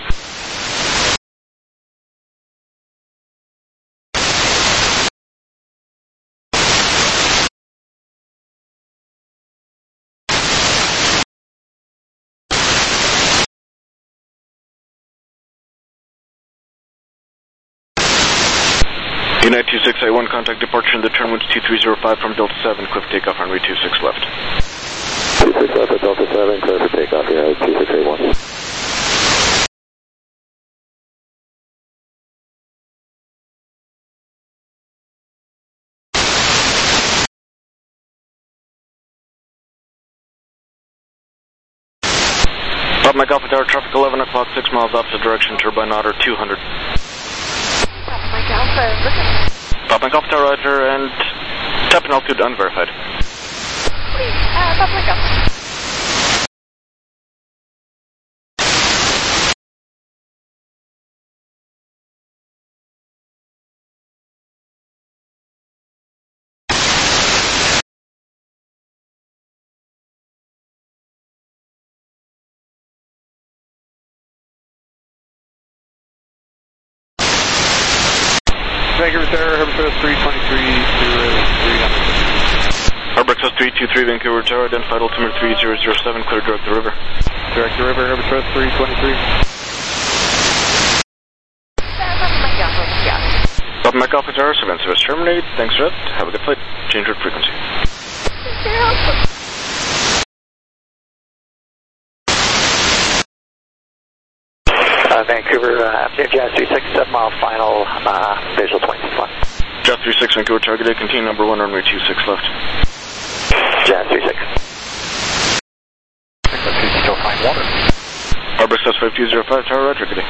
United 2681, contact departure in the turn winds 2305 from Delta 7, clear for takeoff, runway 26 left. 26 left at Delta 7, clear for takeoff, United 2681. Bob Mike Alpha Tower, traffic 11 o'clock, 6 miles opposite direction, turbine otter 200. Mike Alpha, listen. Bob Mike Alpha Tower, roger, and tap and altitude unverified. Please, Bob Mike Alpha. Vancouver Tower, Harbor Express 323 Harbor Express 323 Vancouver Tower, identified altimeter 3007, clear direct the river. Direct the river, Harbor Express 323. Bob Mike Alpha Tower, surveillance service terminated. Thanks for that. Have a good flight. Change route frequency. Vancouver, Jazz 36, 7 mile final, visual 21. Jazz 36 Vancouver target, continue number 1, runway 26 left. Jazz 36. Still find water. Harbor Express 5205 Tower, roger, good day.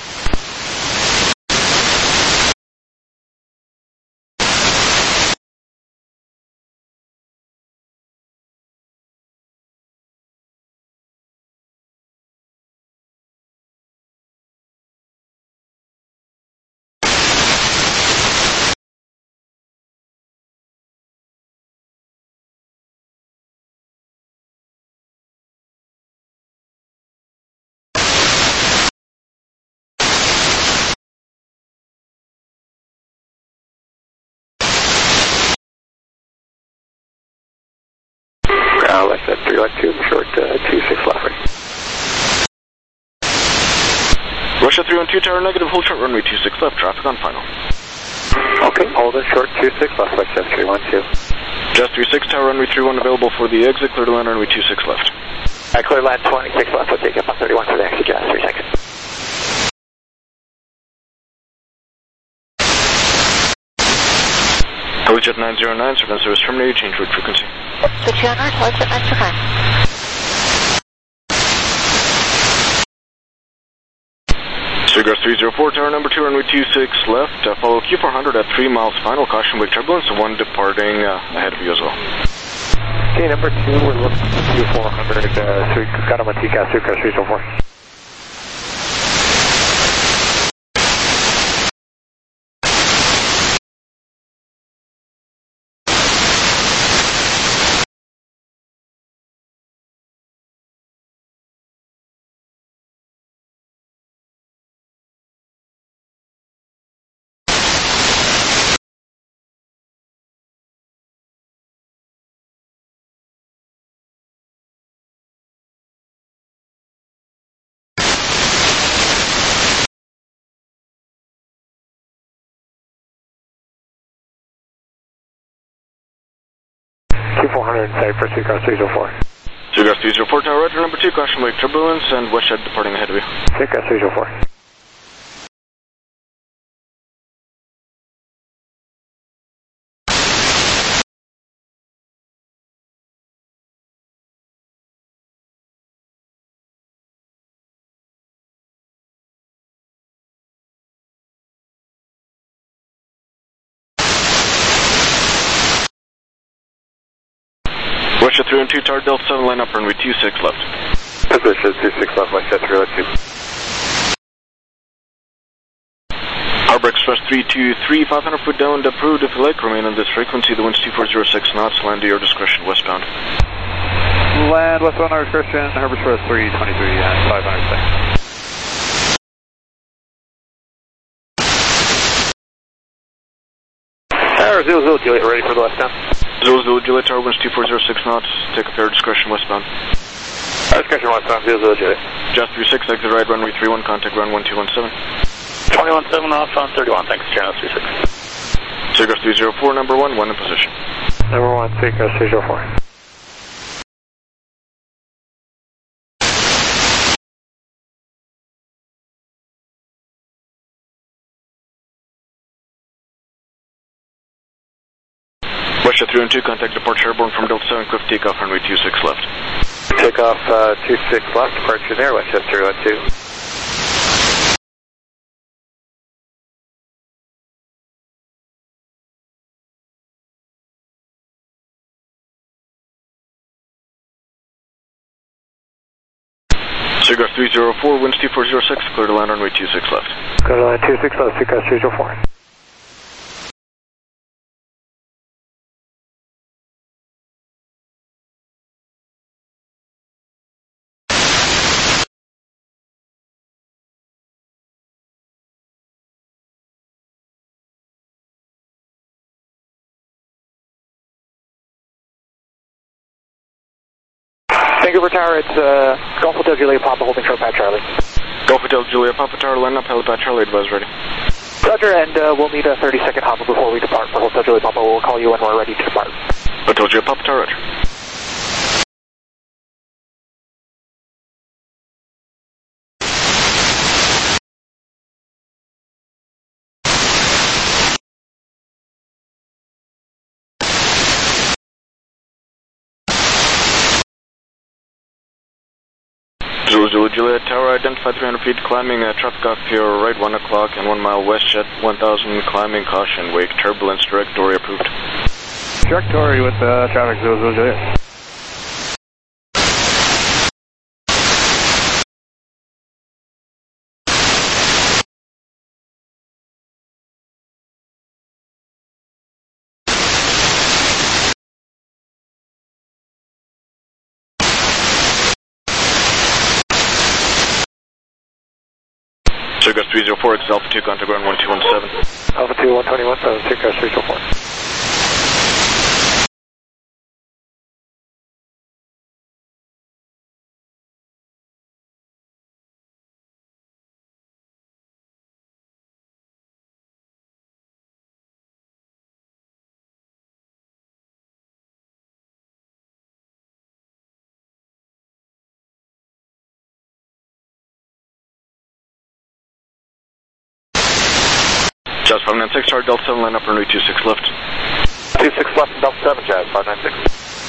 Left at 312, short 26 left. Russia 312 Tower, negative, hold short runway 26 left, traffic on final. Okay, hold it short 26 left, like Jazz 312. Jazz 36 Tower, runway 31 available for the exit, clear to land runway 26 left. Clear land 26 left, we'll take up on 31 for the exit, Jazz 36. Helijet 909, surveillance service terminated, change route frequency. Switch on our Helijet 909. Cigar 304 Tower, number 2, runway 26 left, follow Q400 at 3 miles final, caution with turbulence, and 1 departing ahead of you as well. Okay, number 2, we're looking at Q400, got him on TCAS, Sucre 304. Q400 in sight for Sucre 304. Sugar 304 Tower, roger, number 2, caution wake turbulence, and west shed departing ahead of you. Sucre 304. Westjet 312, tower Delta 7, line up runway 26 left. Position 26 left, Westjet 312. Harbor Express 323, 500 foot down, approved if you like. Remain on this frequency. The wind's 2406 knots. Land to your discretion, westbound. Land westbound our discretion, Harbor Express 323 and 500 seconds. Tower 00 Juliet, ready for the westbound. 00 Juliet, tower winds 2406 knots. Take up your discretion, westbound. Discretion westbound, 00 Juliet. Just 36, exit right, runway 31, contact ground 1217. 217 off on 31, thanks, channel 36. Seagrass 304, number 1 in position. Number 1, Seagrass 304. Westjet 312, contact departure airborne from Delta 7, Cliff takeoff, runway 26 left. Takeoff 26 left, departure there, Westjet 312. Seagrass 304, winds 2406, clear to land runway 26 left. Clear to land 26 left, Seagrass 304. Vancouver Tower, it's Golf Hotel Juliet Papa holding short Pat Charlie. Golf Hotel Juliet Papa Tower, line up, helipad Charlie, advise ready. Roger, and we'll need a 30-second hop before we depart for Hotel Juliet Papa. We'll call you when we're ready to depart. Hotel Juliet Papa Tower, roger. Zulu Juliet Tower, identify 300 feet, climbing, traffic off your right, 1 o'clock, and 1 mile west, jet 1000, climbing, caution, wake, turbulence, direct, dory approved. Direct dory with traffic 00 Juliet. Seagrass 304, it's Alpha 2, contact ground 1217. Alpha 2, 121, Seagrass 304. Jazz 596, tower Delta 7, line up runway 26 left. 26 left and Delta 7, Jazz 596.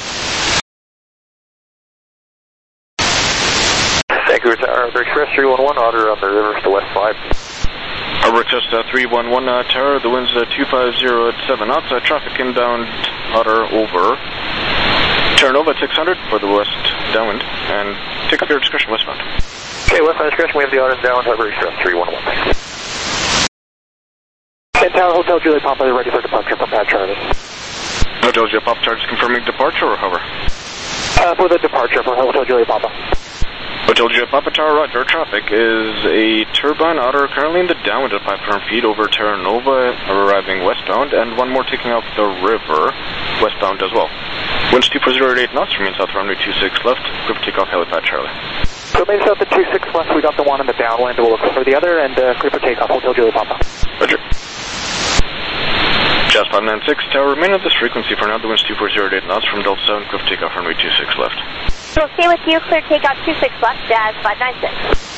Vancouver Tower, Harbor Express 311, order on the river to west 5. Harbor Express 311, tower, the wind's 250 at 7 knots, traffic inbound, otter over. Turn over at 600 for the west downwind, and take up your discretion westbound. Okay, westbound discretion, we have the order downwind, Harbor Express 311, thanks. And Tower Hotel Juliet Papa, ready for departure from Pat Charlie. Hotel Juliet Papa, Charlie, confirming departure or hover? For the departure for Hotel Juliet Papa. Hotel Juliet Papa Tower, roger. Traffic is a turbine otter currently in the downwind at 500 feet over Terra Nova, arriving westbound, and one more taking off the river, westbound as well. Winds 2408 knots, remain south runway 26 left, quick takeoff helipad Charlie. So maybe south at 26 left, we got the one in the downwind, we'll look for the other, and clear for takeoff, Hotel Juliet Papa. Roger. Jazz 596, tower, remain at this frequency for now. The wind's 2408 knots from Delta 7, cliff takeoff runway 26 left. We'll stay with you, clear takeoff 26 left, Jazz 596.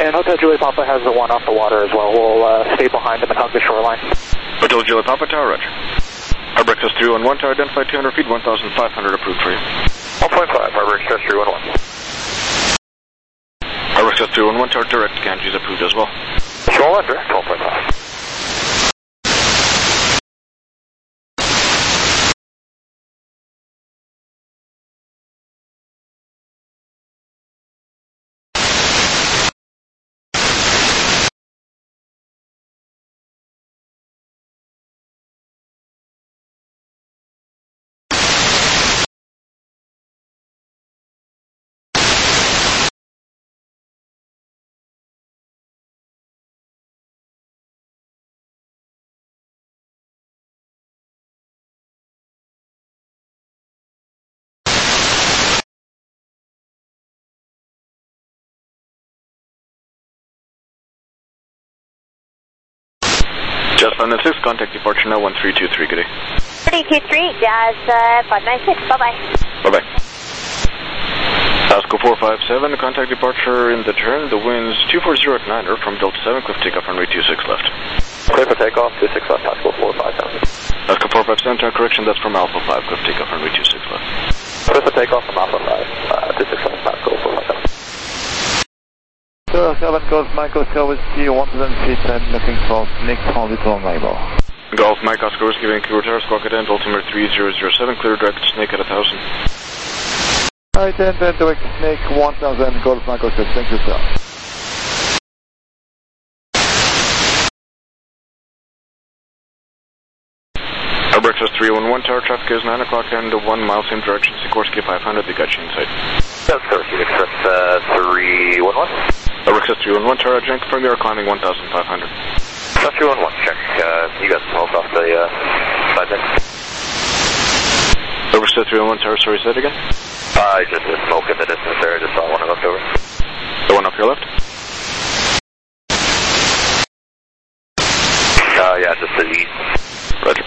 And Hotel Juliet Papa has the one off the water as well. We'll stay behind him and hug the shoreline. Hotel Juliet Papa Tower, roger. Harbor Express 311 Tower, identified 200 feet, 1,500 approved for you. 1.5, Harbor Express 311. Harbor Express 311 Tower, direct Ganges approved as well. Shoreline, direct 12.5. Jazz 596, contact departure now 1323, good day. 1323, Jazz 596, bye-bye. Bye-bye. Pasco 457, contact departure in the turn. The wind's 240 at 9er from Delta 7, cliff takeoff runway 26 left. Clear for takeoff, 26 left, Pasco 457. Pasco 457, turn correction, that's from Alpha 5, cliff takeoff runway 26 left. Clear for takeoff from Alpha 5, 26 left, Pasco 457. 7 Golf Mike Oscar Whiskey, 1,000 feet and looking for Snake Transit on arrival. Golf Mike Oscar Whiskey, Vancouver Tower, Squawk Attend, altimeter 3007, clear direct Snake at 1,000. Alright, and direct Snake 1,000 Golf Mike Oscar, thank you sir. Harbor Express 311 Tower, traffic is 9 o'clock and 1 mile, same direction, Sikorsky 500, they got you inside. That's Sikorsky Express 311. Harbor Express 311 Tower, Jen, confirm you are climbing 1,500. Express 311, check. You got smoke off the side there. Harbor Express 311 Tower, sorry, say it again? Just the smoke in the distance there, I just saw one I looked over. The one up your left? Yeah, just to the east. Roger.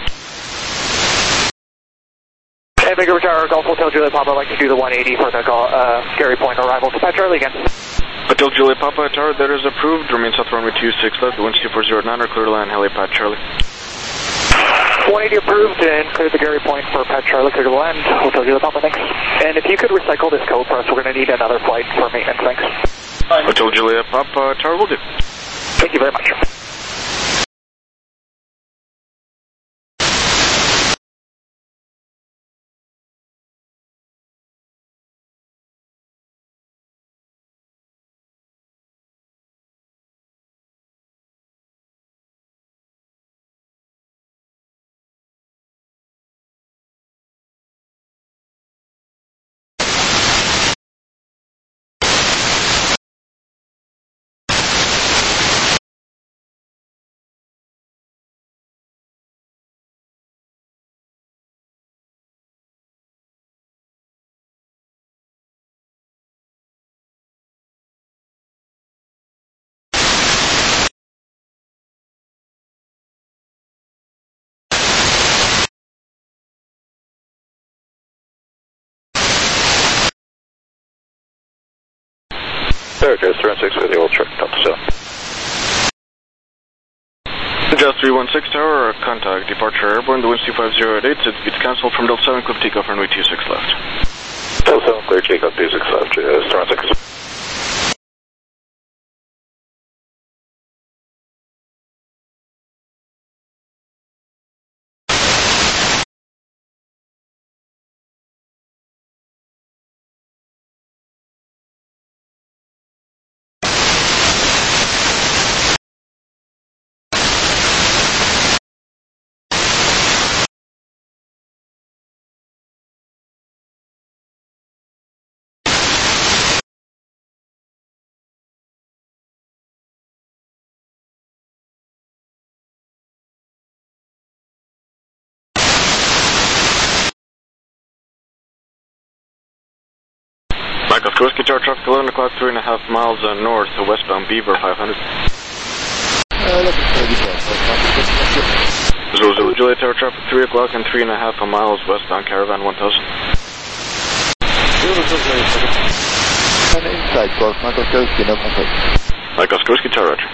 Hey, Vancouver Tower, Golf Hotel Juliet Papa, I'd like to do the 180 for the Gary Point arrival to Pat Charlie again. Hotel Juliet Papa Tower, that is approved. Remain south runway 26 left. The wind's 240 at 9er, clear to land, helipad Charlie. 180 approved and clear the Gary Point for Pat Charlie, clear to land. Hotel Juliet Papa, thanks. And if you could recycle this code for us, we're going to need another flight for maintenance, thanks. Hotel Juliet Papa Tower will do. Thank you very much. There, just 316 with the old truck, Delta 7. Just 316 Tower, contact departure airborne, the wind's 250 at 8, it's cancelled from Delta 7, cliff takeoff runway 26 left. Delta 7, clear takeoff 26 left, 316. Michael Sikorsky Tower, traffic 11 o'clock, 3.5 miles north, westbound Beaver 500. Zulu Juliet Tower, traffic 3 o'clock and 3.5 miles westbound Caravan 1000. And inside, Golf Michael Sikorsky, no contact. Mike Oscar Whiskey Tower, roger.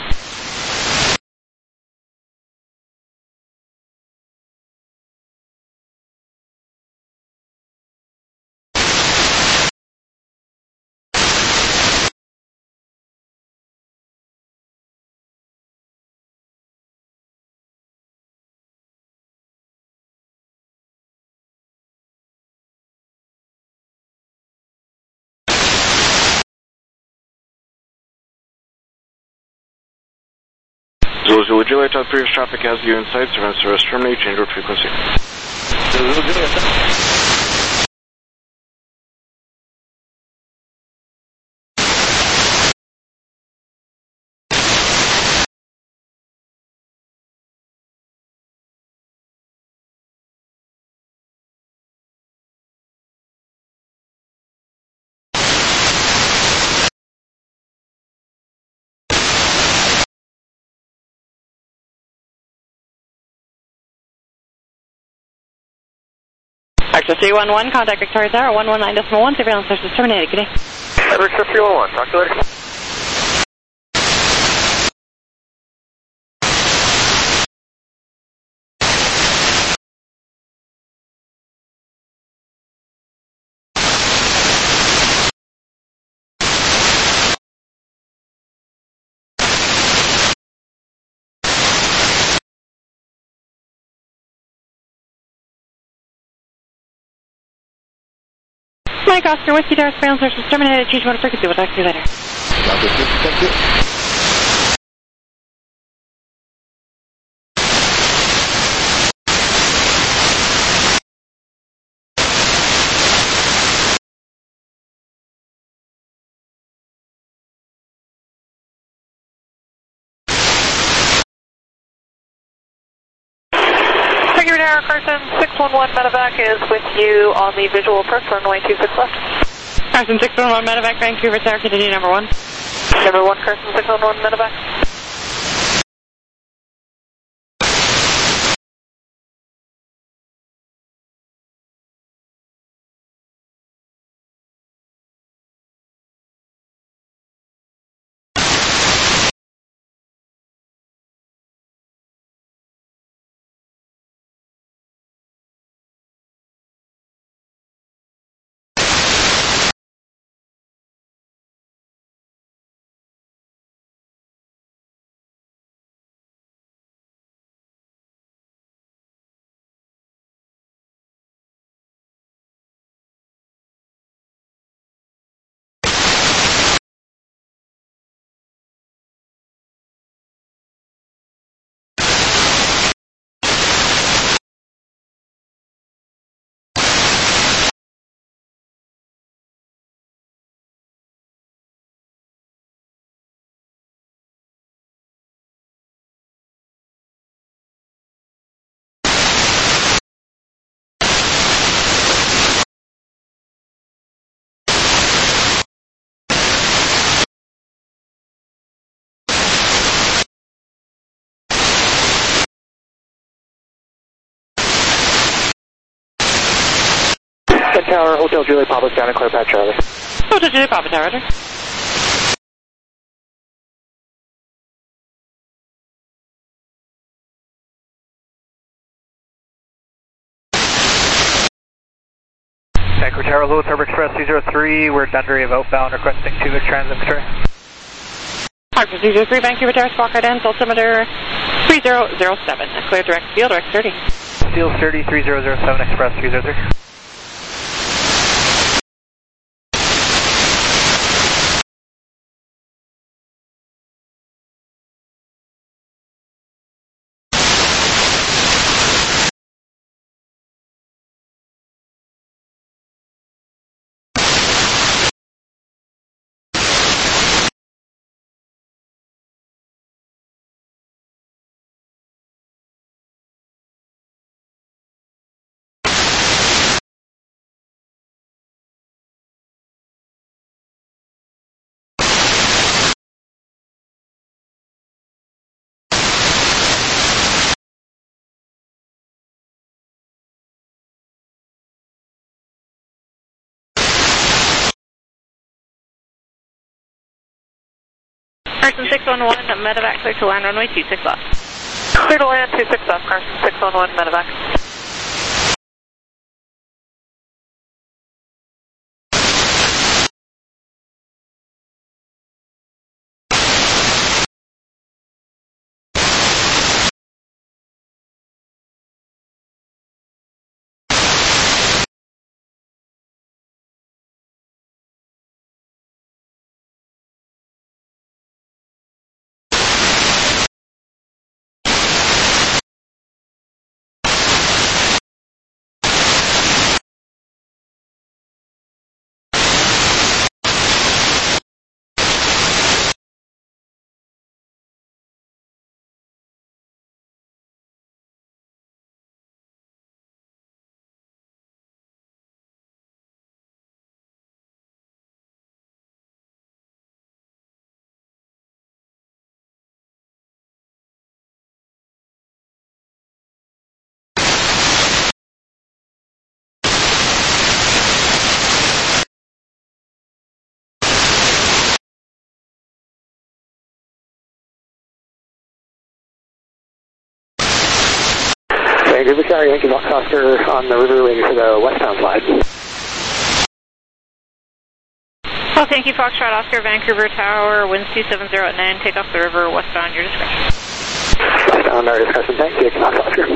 Zulu Juliet, previous traffic has you in sight. Surveillance service terminate. Change route frequency. Zulu Juliet. Access 311, contact Victoria Tower, 119.1, surveillance service terminated. Good day. Access 311, talk to you later. Mike Oscar Whiskey Tower, surveillance service terminated. Change mode of frequency. We'll talk to you later. Thank you. Figure Tower, Carson 611 medevac is with you on the visual approach, runway 26 left. Carson 611 medevac, Vancouver Tower, continue number 1. Number 1, Carson 611 medevac. Tower, Hotel Juliet Papa, down and clear Pat Charlie. Hotel Juliet Papa Tower, roger. Vancouver Tower, Lewis Harbor Express 203, we're Dundry of outbound, requesting 2 transit Victoria. Hartford 203, Vancouver Tower, squawk right in, altimeter 3007. Clear direct field, direct 30. Field 30, 3007, Express 303. Carson 611, medevac clear to land runway 26 left. Clear to land 26 left, Carson 611, medevac. Vancouver Tower, Yankee Fox Oscar on the river waiting for the westbound slide. Well, thank you, Foxtrot Oscar, Vancouver Tower, winds 2709, take off the river, westbound, your discretion. Westbound, our discretion, thanks, Yankee Fox Oscar.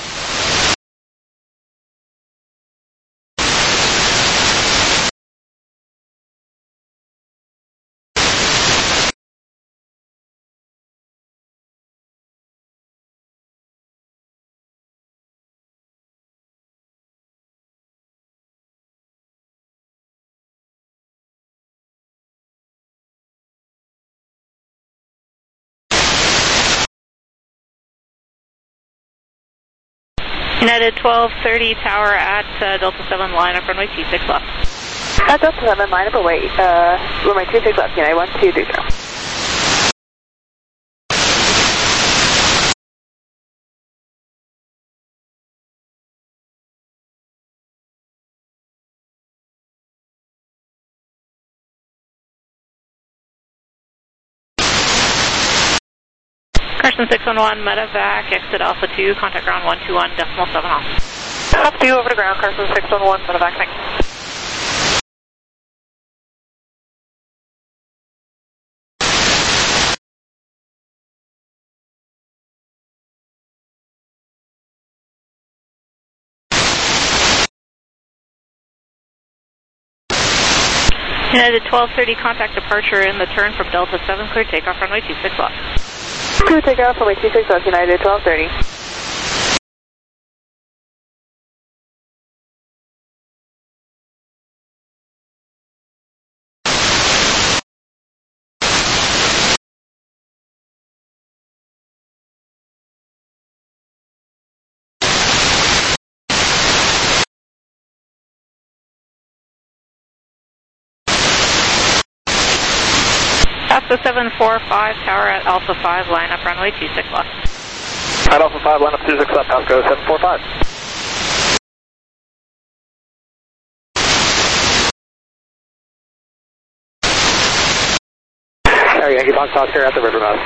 United 1230 tower at Delta 7 line up runway 26 left. At Delta 7 line up runway 26 left, United 1230. Carson 611, medevac, exit Alpha 2, contact ground 121.7 off. Alpha 2 over to ground, Carson 611, medevac, thanks. United 1230, contact departure in the turn from Delta 7, clear takeoff runway 26 left. Clear takeoff runway 26 left, United 1230. Alpha 745, tower at Alpha 5, line up runway 26 left. At Alpha 5, line up 26 left, Pasco 745. Harry, Yankee Fox Oscar at the river mouth.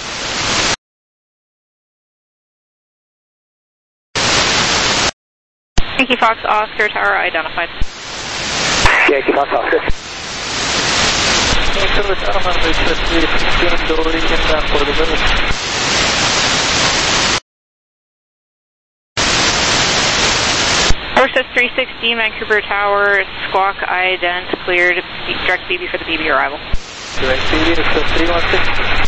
Yankee Fox Oscar, tower identified. Yankee Fox Oscar. Vancouver Tower, Dory, inbound for the river. Process 316, Vancouver Tower, squawk ident, cleared, direct BB for the BB arrival. Direct BB, it's 316.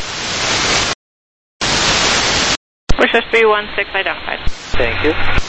Process 316, identified. Thank you.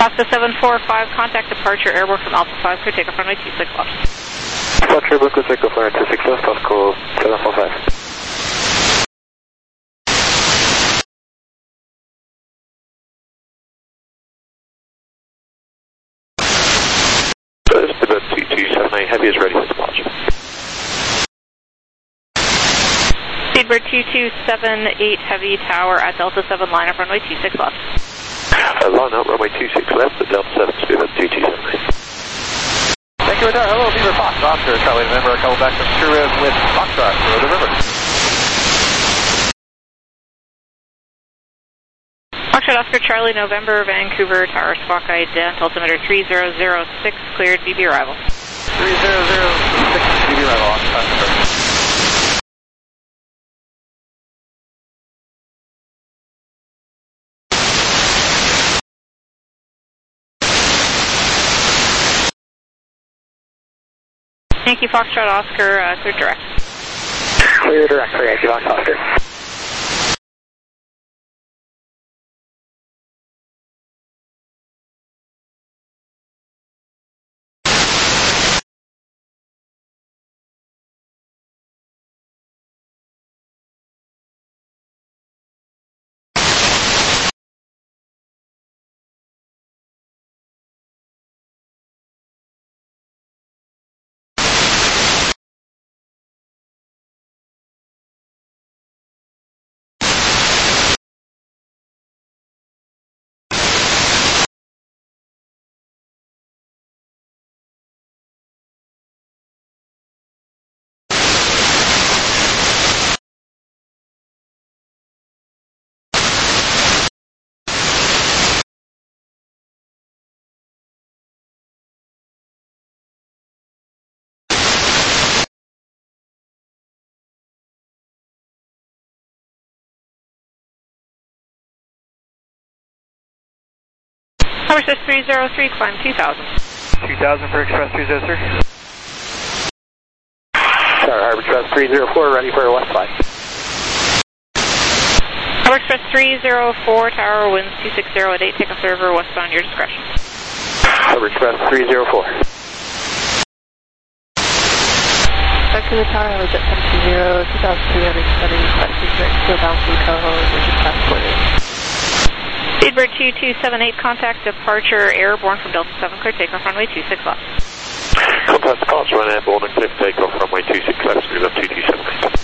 Foxtrot 745, contact departure airborne from Alpha 5, clear takeoff runway 26 left. Departure airborne, clear takeoff runway 26 left, Oscar 745. Speedbird 2278, heavy is ready for departure. Speedbird 2278, heavy tower at Delta 7, line up runway 26 left. Line up runway 26 left at Delta 7, Speedbird 2278. Thank you, retire. Hello, Beaver Fox, Oscar, Charlie, November, couple back from Suez with Foxtrot, Road the River. Foxtrot Oscar Charlie, November, Vancouver, Tower Squawk ident, altimeter 3006, cleared, BB arrival. 3006, BB arrival, Oscar. Yankee Foxtrot Oscar, clear direct. Clear direct for Yankee Fox Oscar. Tower 303, climb 2000. 2000 for Express 303. Tower Harbor Express 304, ready for west line. Tower Express 304, tower winds 260 at 8, take a server westbound, your discretion. Harbor Express 304. Back to the tower, I was at 720, 2,370, request direct to bound to Coho, which is transported. Speedbird 2278, contact departure airborne from Delta 7, clear takeoff runway 26 left. Contact departure run airborne and clear takeoff runway 26 left, Speedbird 2278.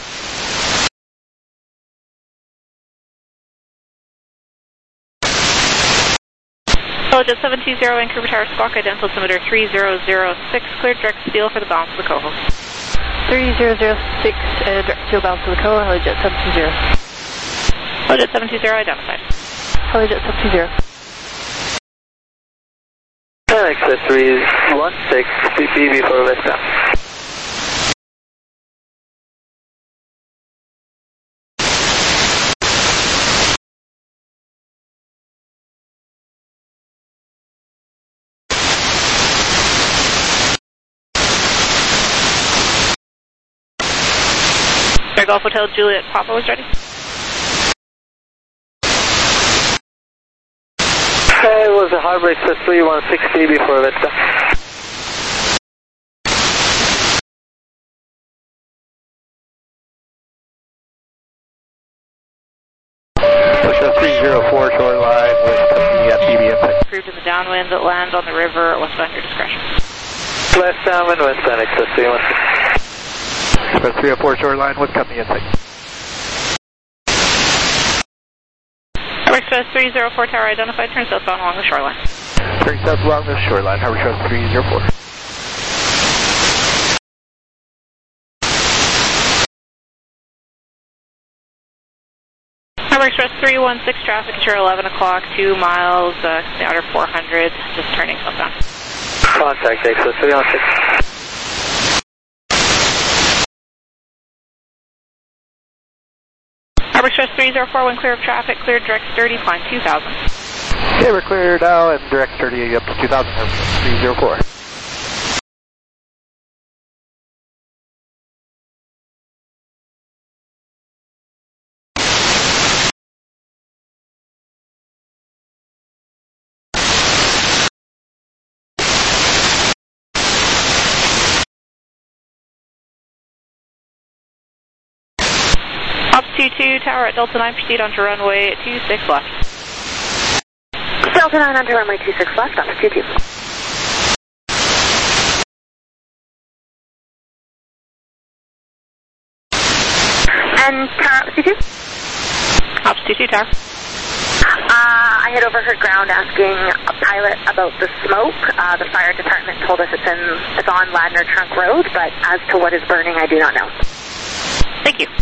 Jet 720, Vancouver Tower Squawk ident, altimeter 3006, cleared direct steel for the balance of the Coho. 3006, direct steel bound to the Coho, Jet 720. Jet 720 identified. Jet 720. Express 316, BB for westbound. Air Golf Hotel Juliet Papa was ready. It was a Harbor Express 316 before Vista. Express 304, shoreline with the BB. Approved in the downwind, land on the river, westbound, your discretion. West downwind, westbound, Express 316. Express 304, shoreline with company in sight. Express 304, tower identified, turn southbound along the shoreline. Turn south along the shoreline, Harbor Express 304. Harbor Express 316, traffic at 11 o'clock, 2 miles, the outer 400, just turning southbound. Contact Express 316. Harbor Express 304, when clear of traffic, cleared direct sturdy, climb 2000. Okay, we're clear now and direct 30 up to 2000, 304. 22 Tower at Delta 9, proceed onto runway 26 left. Delta 9 onto runway 26 left, Officer 22. And Tower, Officer 22? Officer 22 Tower. I had overheard ground asking a pilot about the smoke. The fire department told us it's on Ladner Trunk Road, but as to what is burning, I do not know. Thank you.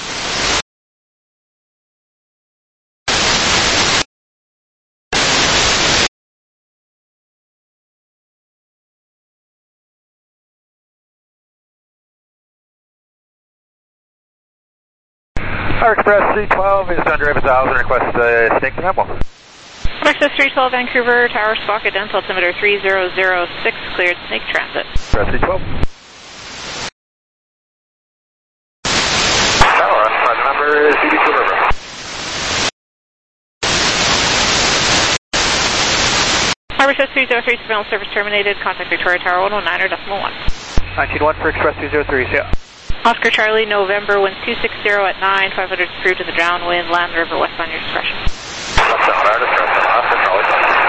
Our Express 312 is under 1,000, request snake sample. Express 312 Vancouver, Tower Spock, Dental, altimeter 3006, cleared snake transit. Express 312. Tower, on number CB2 River. Express 303, surveillance service terminated, contact Victoria Tower 119.1. 19-1 for Express 303, yeah. Oscar Charlie, November, winds 260 at 9, 500 through to the downwind, Land River West on your discretion. Left down, our discretion, Oscar Charlie.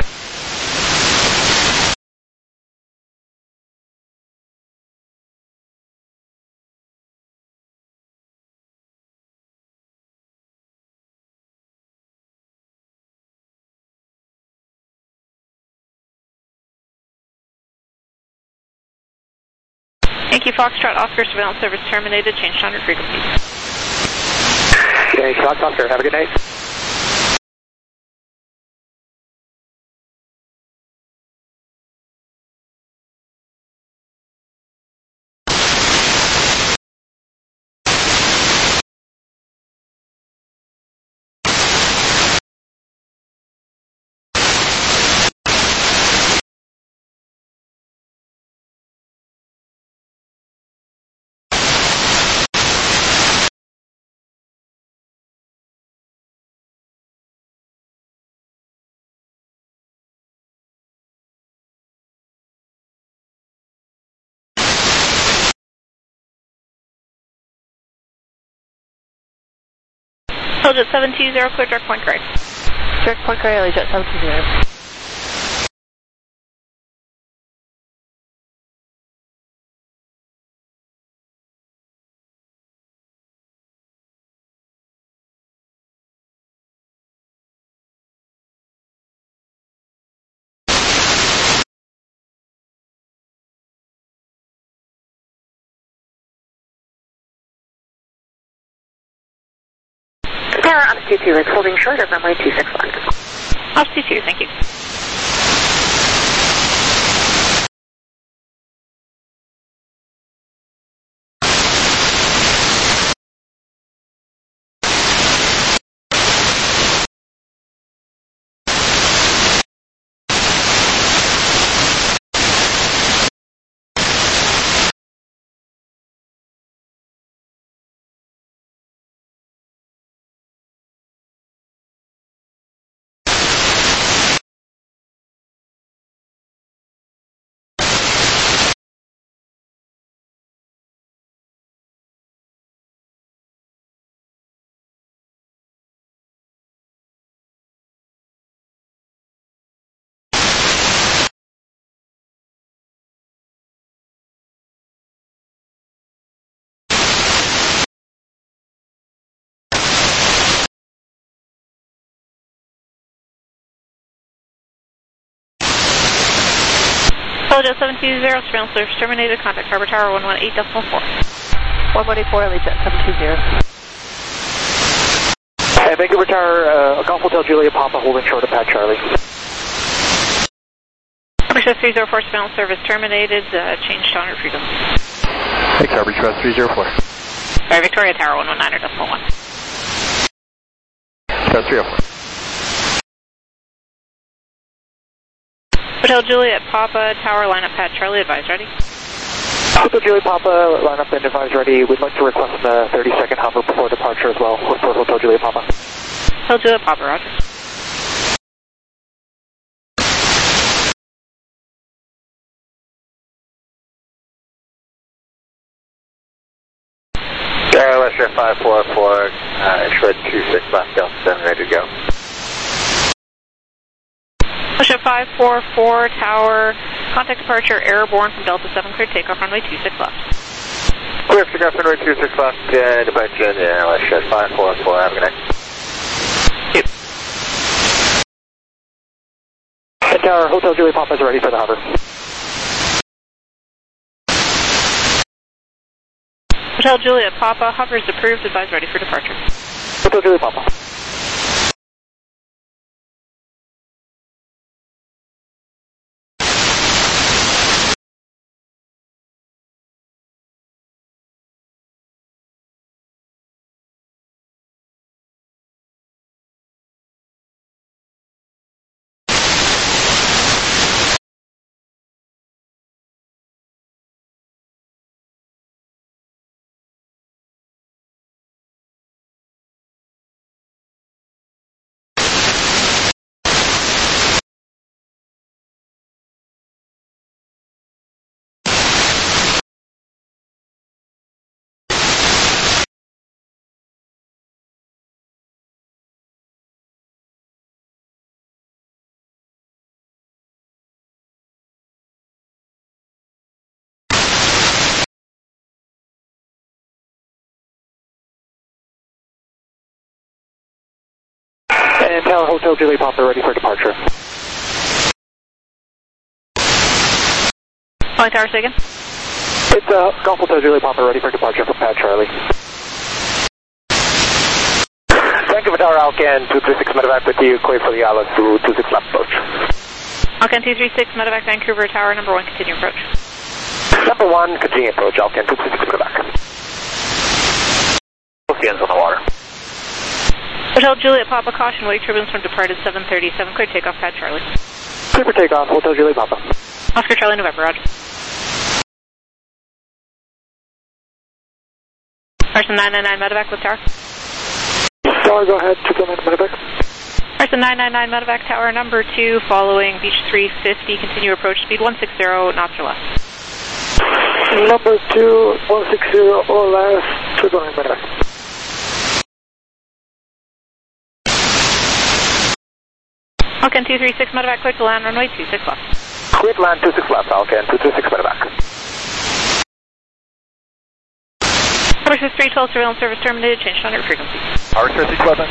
Thank you, Foxtrot, Oscar, surveillance service terminated, change standard frequency. Okay, Fox Oscar, have a good night. Jet 720, clear direct point gray. Direct point gray, Jet 720. Tower up 22 is holding short of runway 26 left. Up 22, thank you. Jet 720, surveillance service terminated, contact Harbor Tower 118.4. 114, Jet 720. Vancouver Tower, Golf Hotel Julia Papa holding short of Pat Charlie. Express 304, surveillance service terminated, change standard frequency. Thanks, Harbor Express 304. Sorry, Victoria Tower 119.1. Express 304. Hotel Juliet Papa, Tower lineup Pat Charlie, advise ready. Hotel Juliet Papa, lineup and advise ready. We'd like to request a 30-second hover before departure as well for Hotel Juliet Papa. Hotel Juliet Papa, roger. Russia 544, shred 26 left, Delta 7, ready to go. Russia 544, tower, contact departure, airborne from Delta 7, cleared takeoff, runway 26 left. Clear takeoff, runway 26 left, departure, Russia 544, have a good night. Tower, Hotel Julie Papa is ready for the hover. Hotel Juliet Papa, hover is approved, advise ready for departure. Hotel Juliet Papa. And Tower Hotel Julie Papa ready for departure. Flight Tower, say again. It's Golf Hotel Julie Papa ready for departure from Pad Charlie. Vancouver Tower, Alcan 236 medevac with you, clear for the island to 26 left approach. Alcan 236 medevac Vancouver Tower, number 1, continue approach. Number 1, continue approach, Alcan 236 medevac. Both the ends on the water. Hotel Juliet Papa, caution, wake turbulence from departed 737, clear takeoff, Pad Charlie. Clear for takeoff, Hotel Juliet Papa. Oscar Charlie, November, roger. Person 999 medevac with tower. Tower, go ahead, 249 medevac. Person 999 medevac tower, number 2, following beach 350, continue approach speed 160 knots or less. Number 2, 160 or less, 249 medevac. Alcan 236 medevac, clear to land, runway 26 left. Clear to land 26 left, Alcan 236 medevac. Versus 312, surveillance service terminated, change to 100 frequency. Power service equipment.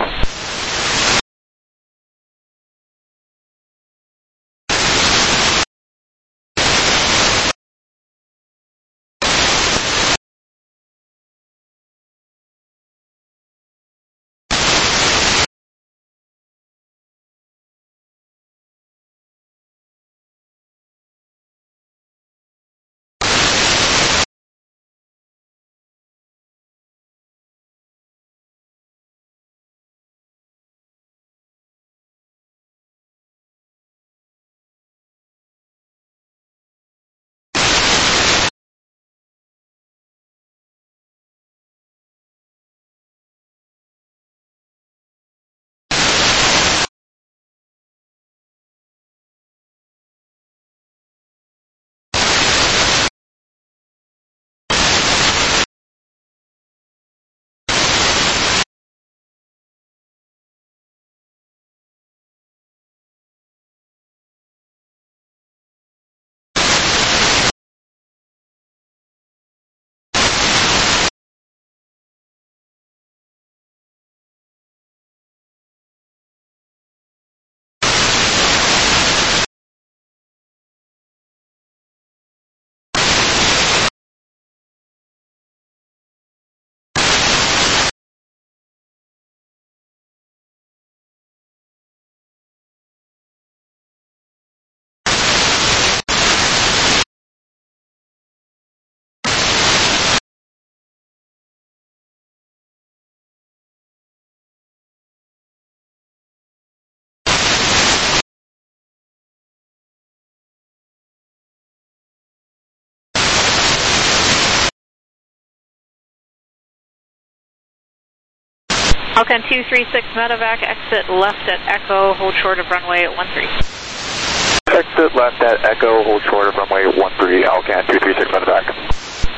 Alcan 236 medevac, exit left at Echo, hold short of runway 13. Exit left at Echo, hold short of runway 13, Alcan 236 medevac.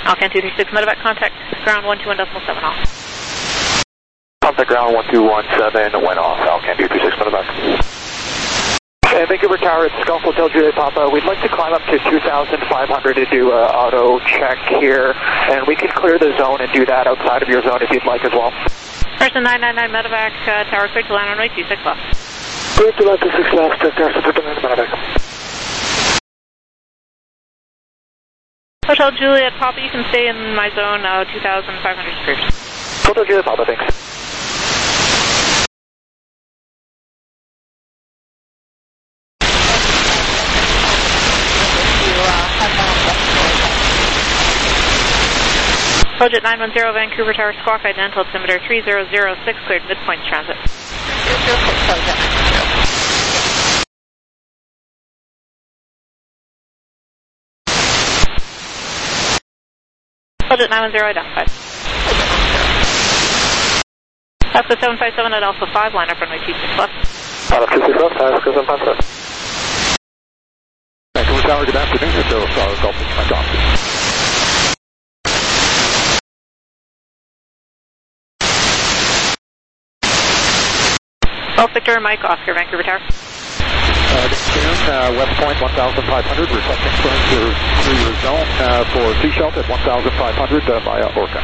Alcan 236 medevac, contact ground 121.7 off. Contact ground 1217 went off, Alcan 236 medevac. And Vancouver Tower, it's Golf Hotel Juliet Papa. We'd like to climb up to 2,500 to do an auto check here, and we can clear the zone and do that outside of your zone if you'd like as well. Person 999 medevac, tower cleared to land runway 26 left. Cleared to land 26 left, tower cleared to land medevac. Hotel Juliet Papa, you can stay in my zone, 2,500 cleared. Hotel Juliet Papa, thanks. Project 910 Vancouver Tower Squawk Identical altimeter 3006 cleared midpoint transit. Project 910 identified. Alaska 757 at Alpha 5, line up runway 26 left. Alpha 26 left, Alaska 757. Vancouver Tower, good afternoon. It's Golf Johnson. Golf Victor, Mike, Oscar, Vancouver Tower. Good afternoon, West Point 1,500, requesting clearance through your zone for Seashell at 1,500 via Orca.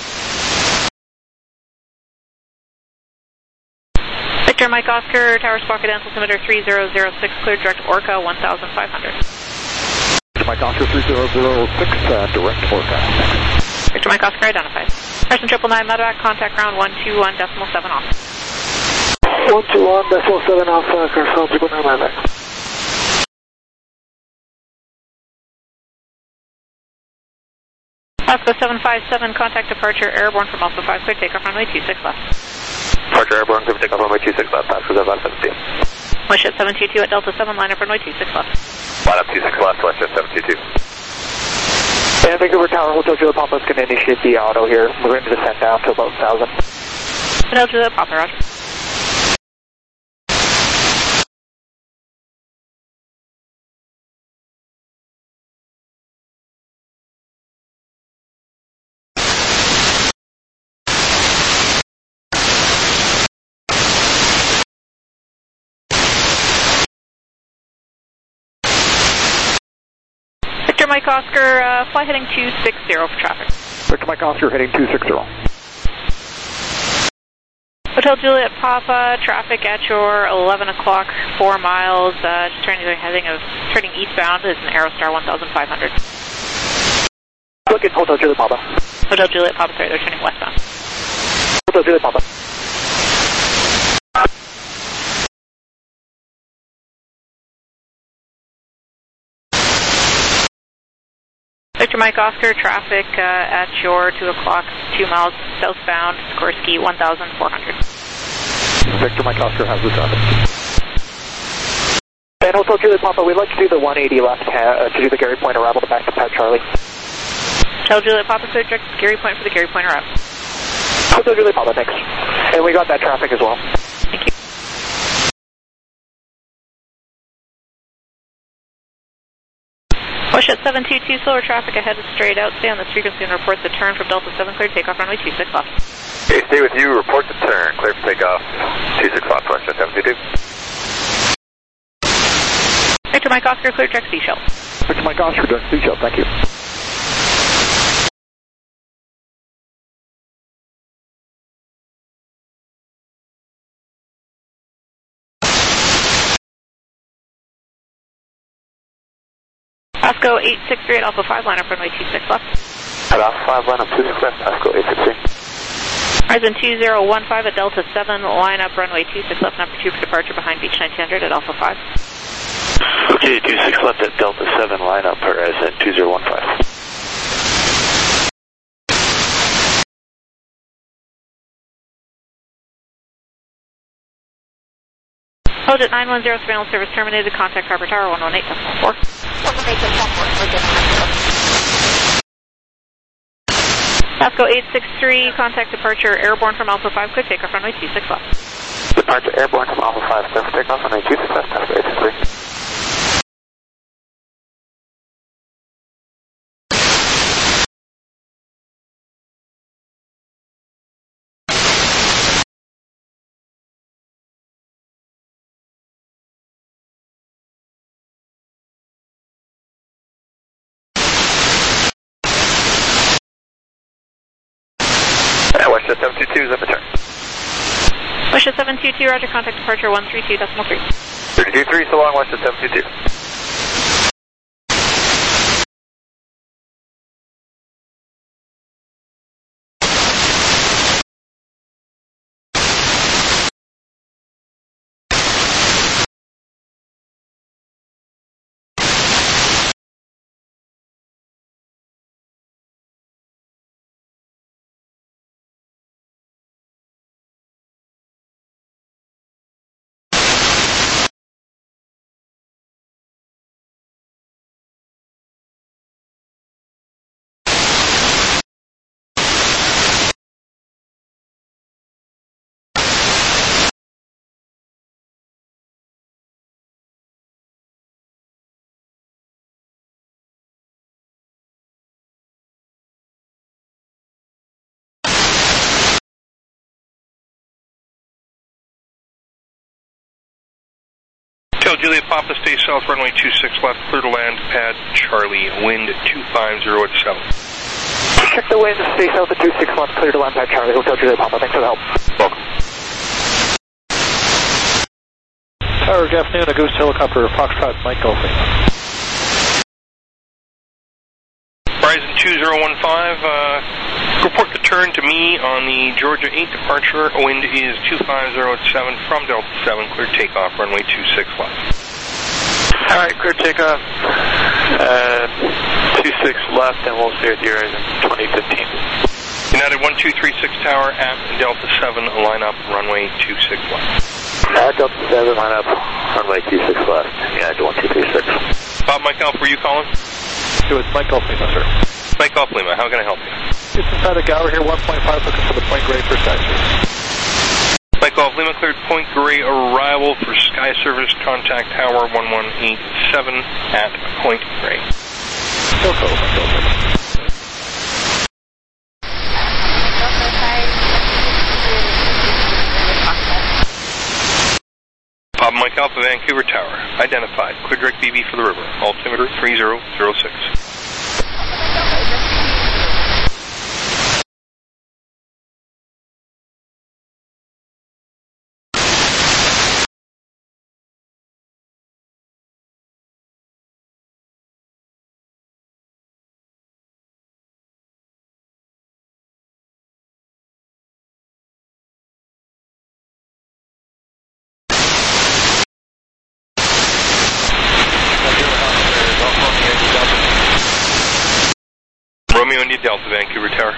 Victor, Mike, Oscar, Tower Squawk Identical altimeter 3006 cleared direct Orca 1,500. Victor, Mike, Oscar 3006, direct Orca. Victor, Mike, Oscar identified. Person 999 medevac, contact ground 121.7 off. 121.7 off, Carson 999 medevac. Alaska 757, contact departure airborne from Alpha 5, clear takeoff runway 26 left. Departure airborne, clear takeoff runway 26 left, Alaska 752. Westjet 722 at Delta 7, line up runway 26 left. Line up 26 left, Westjet 722. And Vancouver Tower, Hotel Juliet Papa is going to initiate the auto here. We're going to descend down to about 1,000. Hotel Juliet Papa, roger. Victor Mike Oscar, fly heading 260 for traffic. Victor Mike Oscar heading 260. Hotel Juliet Papa, traffic at your 11 o'clock, 4 miles, just turning eastbound is an Aerostar 1,500. Look at Hotel Juliet Papa. Hotel Juliet Papa, sorry, they're turning westbound. Hotel Juliet Papa. Victor Mike Oscar, traffic at your 2 o'clock, 2 miles southbound, Sikorsky 1,400. Victor Mike Oscar has the traffic. And Hotel Juliet Papa, we'd like to do the 180 left to do the Gary Point arrival back to Pat Charlie. Hotel Juliet Papa, clear direct Gary Point for the Gary Point arrival. Hotel Juliet Papa, thanks. And we got that traffic as well. Thank you. Westjet 722, slower traffic ahead is straight out. Stay on this frequency and report the turn from Delta 7, clear takeoff runway 26 left. Okay, stay with you, report the turn, clear for takeoff, 26 left, Westjet 722. Victor Mike Oscar, clear direct Seashell. Victor Mike Oscar, direct Seashell, thank you. ASCO 863 at Alpha 5, line up runway 26 left. At Alpha 5, line up 26 left, ASCO 863. Horizon 2015 at Delta 7, line up runway 26 left, number 2 for departure behind Beach 1900 at Alpha 5. Okay, 26 left at Delta 7, line up Horizon 2015. Hold at 910, surveillance service terminated, contact Harbor Tower 118.4. 118.4, ASCO 863, contact departure airborne from Alpha 5, clear takeoff runway 26 left. Departure airborne from Alpha 5, clear for takeoff runway 26 left, ASCO 863. Westjet 722 is in return. Westjet 722, roger, contact departure 132.3. 32.3, so long, Westjet 722. Juliet Papa, stay south, runway 26 left, clear to land, pad Charlie, wind 250 at 7. Check the wind, stay south at 26 left, clear to land, pad Charlie, Hotel Juliet Papa, thanks for the help. Welcome. Tower, good afternoon, a Ghost Helicopter, Foxtrot, Mike Golfing. Horizon 2015, report the turn to me on the Georgia 8 departure. Wind is 250 at 7 from Delta 7. Clear takeoff, runway 26 left. Alright, clear takeoff. 26 left, and we'll stay with you guys in 2015. United 1236 Tower at Delta 7, line up, runway 26 left. At Delta 7, line up, runway 26 left. United 1236. Bob, Mike Alpha, were you calling? It was Mike Golf Lima, sir. Mike Golf Lima, how can I help you? Just inside the Gower here, 1.5, looking for the Point Grey for Sky Service. Mike Golf Lima cleared Point Grey arrival for Sky Service, contact Tower 1187 at Point Grey. Silco, Mike Golf Lima. Bob Mike Alpha, Vancouver Tower. Identified. Clear direct BB for the river. Altimeter 3006. Romeo India Delta, Vancouver Tower.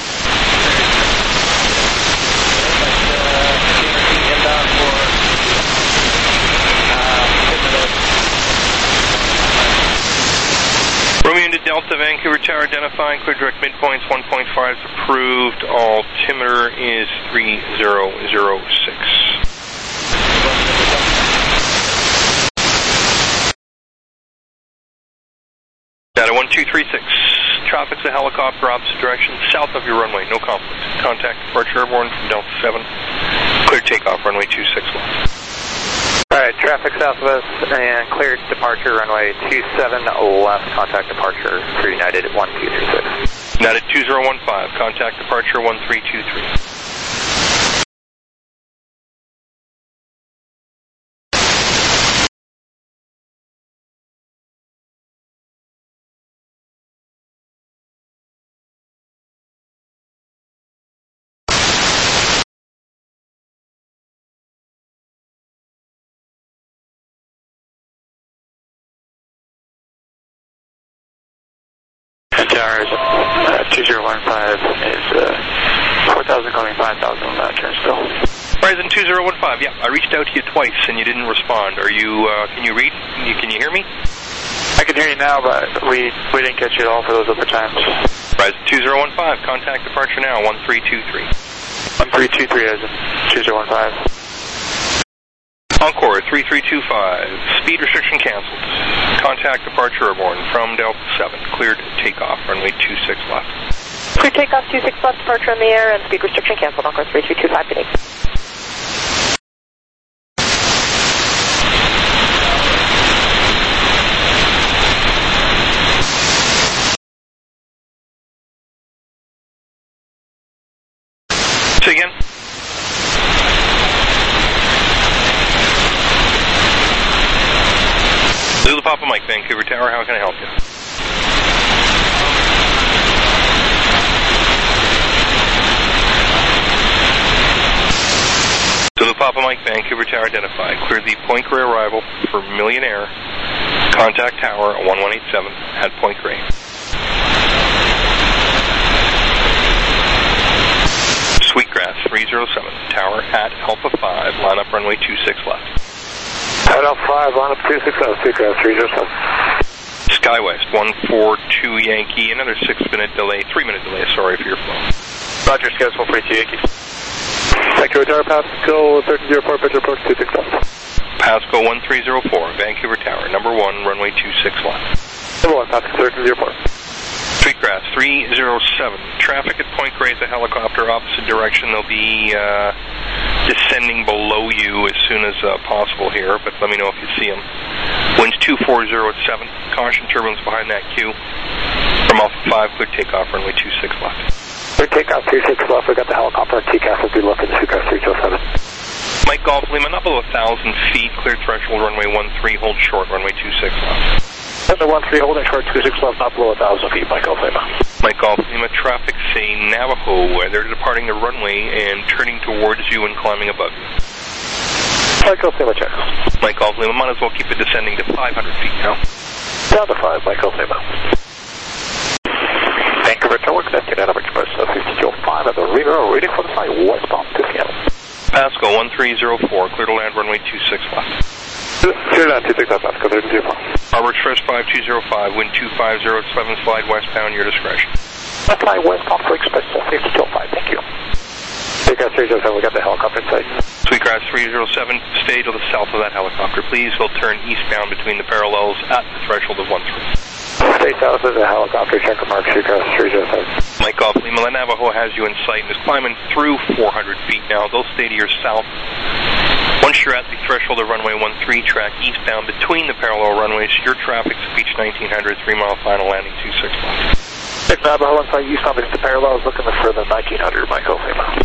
Romeo India Delta, Vancouver Tower, identifying clear direct midpoints, 1.5 is approved, altimeter is 3006. Data 1236. Traffic's a helicopter opposite direction, south of your runway, no conflict. Contact departure airborne from Delta 7. Clear takeoff, runway 26 left. Alright, traffic south of us and cleared departure, runway 27 left, contact departure for United 1236. United 2015, contact departure 1323. Towers, 2015 is 4,000 coming, 5,000 on that turn still. Horizon 2015, yeah, I reached out to you twice and you didn't respond. Are you, can you read? Can you hear me? I can hear you now, but we didn't catch you at all for those other times. Horizon 2015, contact departure now, 1323. 1323 as in 2015. Encore 3325, speed restriction canceled. Contact departure airborne from Delta 7, cleared takeoff, runway 26 left. Clear takeoff 26 left, departure in the air, and speed restriction canceled. Encore 3325, good evening. Say again? Zulu Papa Mike, Vancouver Tower, how can I help you? Zulu Papa Mike, Vancouver Tower identified. Clear the Point Grey arrival for Millionaire. Contact tower 1187 at Point Grey. Sweetgrass 307, tower at Alpha 5, line up runway 26 left. At Alpha 5, line up 26 left, Sweetgrass 307. Skywest 142 Yankee, another 3-minute delay, sorry for your flow. Roger, Skywest 142 Yankee. Vancouver Tower, Pasco 1304, pitch approach 26 left. Pasco 1304, Vancouver Tower, number 1, runway 26 left. Number 1, Pasco 1304. Sweetgrass 307, traffic at Point Grey is a helicopter, opposite direction. They'll be descending below you as soon as possible here, but let me know if you see them. Winds 240 at 7, caution turbulence behind that queue. From Alpha 5, clear takeoff, runway 26 left. Clear takeoff 26 left, we got the helicopter on TCAS, we'll be looking at Sweetgrass 307. Mike Golf Lima, not below 1,000 feet, clear threshold, runway 13, hold short, runway 26 left. Runway 13, holding short, 26 left, not below 1,000 feet, Mike Golf Lima. Mike Golf Lima, traffic say Navajo, they're departing the runway and turning towards you and climbing above you. Mike Golf Lima, check. Mike Golf Lima, might as well keep it descending to 500 feet now. Down to 5, Mike Golf Lima. Vancouver Tower, connecting out of Express 5205 at the River, reading for the site, westbound to Seattle. Pasco 1304, clear to land runway 26 left. Clear to land 26 left, Pasco 1304. Harbor Express 5205, wind 250 slide westbound, your discretion. Let's fly westbound for Express 5205, thank you. Sweetgrass 307, we got the helicopter in sight. Sweetgrass 307, stay to the south of that helicopter, please. We'll turn eastbound between the parallels at the threshold of 13. Stay south of the helicopter, check the mark, Sweetgrass 307. Mike Golf Lima, Navajo has you in sight and is climbing through 400 feet now. They'll stay to your south. Once you're at the threshold of runway 13, track eastbound between the parallel runways. Your traffic's Beach 1900, 3-mile final landing 26 left. If Navajo inside eastbound between the parallels, looking for the 1900, Mike Golf Lima.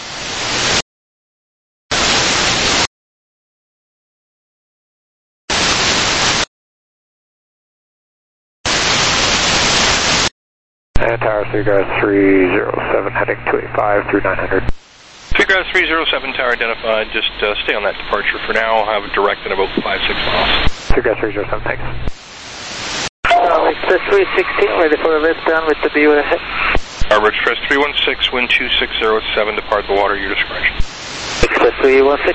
And Tower Sweetgrass 307 heading 285 through 900. Sweetgrass 307 tower identified. Just stay on that departure for now. I'll have it direct in about 5-6 miles. Sweetgrass 307, thanks. Express 316, ready for a westbound with the view ahead. Harbor Express 316, wind 260 at 7, depart the water, your discretion. Express 316.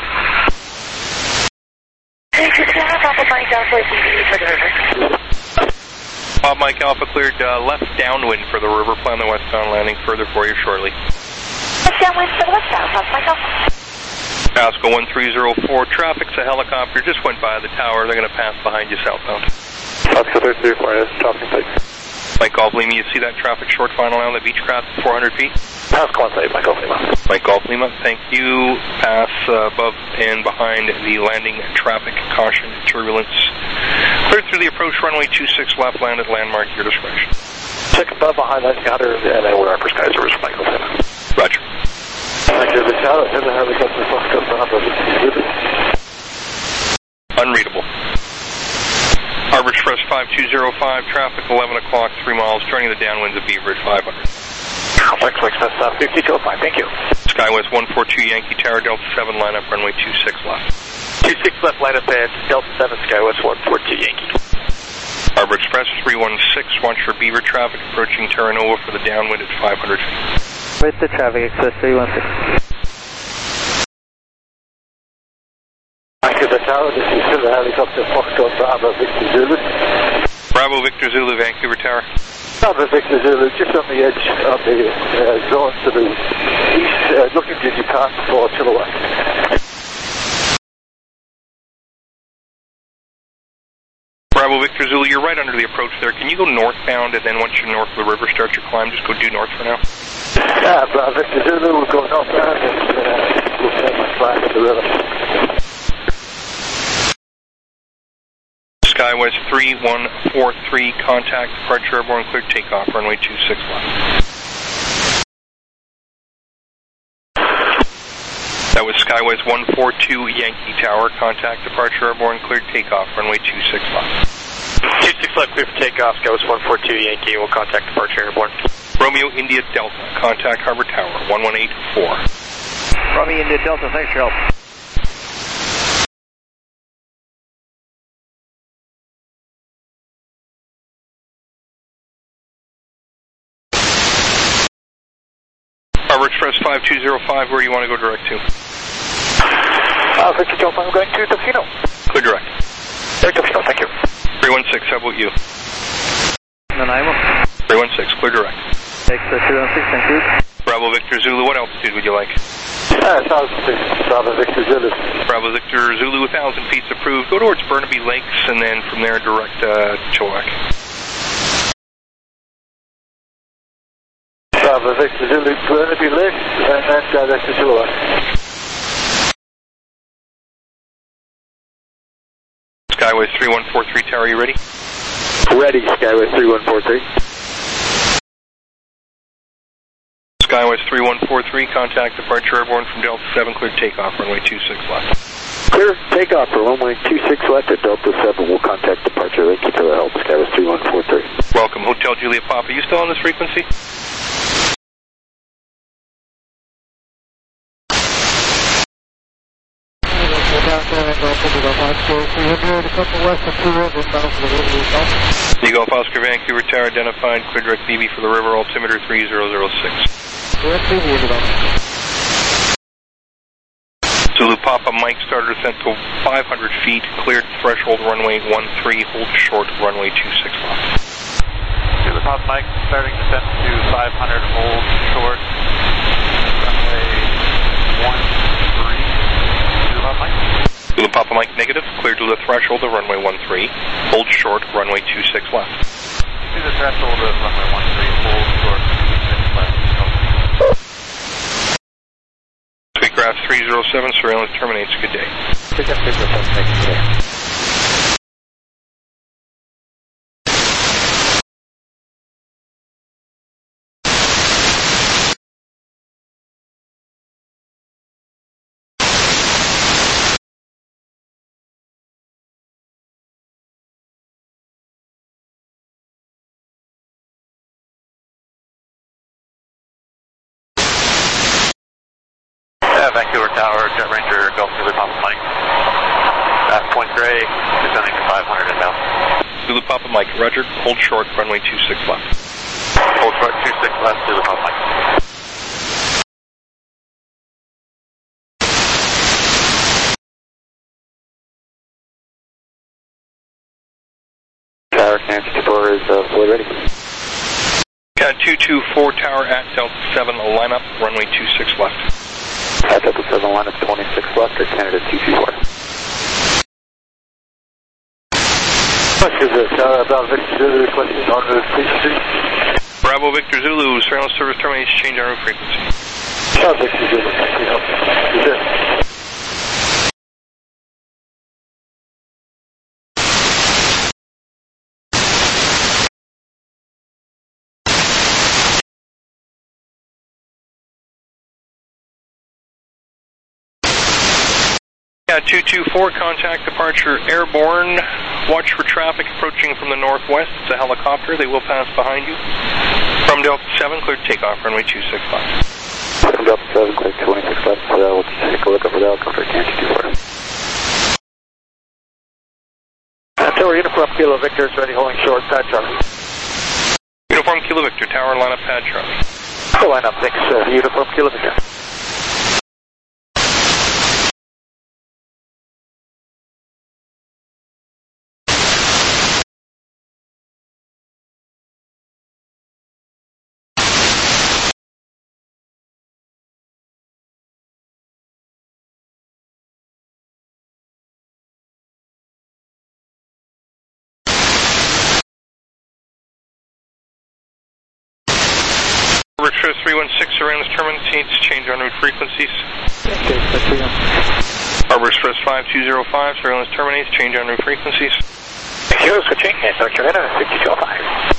Bob Mike Alpha cleared left downwind for the river. Plan the westbound landing further for you shortly. Left downwind for the westbound, Bob Mike Alpha. Pasco 1304, traffic's a helicopter, just went by the tower. They're going to pass behind you southbound. Pasco 1304, yes, traffic sight. Mike Golf Lima, you see that traffic short final now on the Beechcraft at 400 feet? Pasco on site, Mike Golf Lima. Mike Golf Lima, thank you. Pass above and behind the landing traffic, caution, turbulence. Clear through the approach runway 26 left, land at landmark, your discretion. Check above behind that counter and then we're for Sky Service, Mike Golf Lima. Roger. The tower and the helicopter Foxtrot Bravo. Unreadable. Harbor Express 5205, traffic 11 o'clock, 3 miles, turning the downwinds of Beaver at 500. Flex Express 5205, thank you. Skywest 142 Yankee Tower, Delta 7, line up runway 26 left. 26 left, line up at Delta 7, Skywest 142 Yankee. Harbor Express 316, watch for Beaver traffic approaching Terranova for the downwind at 500 feet. With the traffic, Express 316. Vancouver Tower, this is the helicopter Foxtrot Bravo Victor Zulu. Bravo Victor Zulu, Vancouver Tower. Bravo Victor Zulu, just on the edge of the zone to the east, looking to depart for Chilliwack. Bravo Victor Zulu, you're right under the approach there. Can you go northbound and then once you're north of the river, start your climb? Just go due north for now. Bravo Victor Zulu, we'll go northbound and we'll take my climb at the river. Skywest 3143, contact departure airborne, clear takeoff, runway 26 left. That was Skywest 142 Yankee Tower. Contact departure airborne, cleared takeoff, runway 26 left. 26 left, clear for takeoff. Skywest 142 Yankee. We'll contact departure airborne. Romeo India Delta. Contact Harbor Tower, 1184. Romeo India Delta, thanks for your help. Harbor Express 5205, where do you want to go direct to? Victor Delta, I'm going to Tofino. Clear direct. Tofino, thank you. 316, how about you? Nanaimo. 316, clear direct. Express 316, thank you. Bravo Victor Zulu, what altitude would you like? 1,000 feet. Bravo Victor Zulu. Bravo Victor Zulu, 1,000 feet's approved. Go towards Burnaby Lakes, and then from there direct Chilliwack. Bravo Victor Zulu, Burnaby Lakes, and then direct to Chilliwack. Skyway 3143 Tower, you ready? Ready, Skyway 3143. Skyway 3143, contact departure airborne from Delta 7, clear takeoff, runway 26 left. Clear takeoff for runway 26 left at Delta 7. We'll contact departure. Thank you for the help, Skyway 3143. Welcome, Hotel Juliet Papa. You still on this frequency? Eagle Oscar Vancouver Tower identified, clear direct BB for the river, altimeter 3006. Zulu Papa Mike starter descent to 500 feet, cleared threshold runway 13, hold short runway 26 left. Zulu Papa Mike starting descent to 500, hold short runway 13. Zulu Papa Mike. Zulu Papa Mike negative, cleared to the threshold of runway 13, hold short, runway 26 left. To the threshold of runway 13, hold short, 26 left. Sweetgrass 307, surveillance terminates, good day. Sweetgrass 307, thank you, good day. Vancouver Tower, Jet Ranger, Gulf Zulu Papa Mike. Point Gray, descending to 500 and down. Zulu Papa Mike, roger, hold short, runway 26 left. Hold short, 26 left, Zulu Papa Mike. Tower, Nancy 24 is fully ready. Cat 224 Tower at Delta 7, line up, runway 26 left. At Delta 7, line up 26 left, or Canada 224. Is this Bravo Victor Zulu requesting en route frequency? Bravo Victor Zulu, surveillance service terminates, change en route frequency. Bravo Victor Zulu, thank you. Is this? Yeah, 224, contact departure airborne. Watch for traffic approaching from the northwest. It's a helicopter. They will pass behind you. From Delta 7, cleared takeoff, runway 26 left. From Delta 7, cleared 26 left. We'll take a look over the helicopter. Can't you do Tower Uniform Kilo Victor is ready, holding short, pad Charlie. Uniform Kilo Victor, tower line up, pad Charlie. Line up, thanks, Uniform Kilo Victor. Express 316, surveillance terminates, change en route frequencies. Harbor Express 5205, surveillance terminates, change en route frequencies. Thank you, switching, North Carolina, 5205.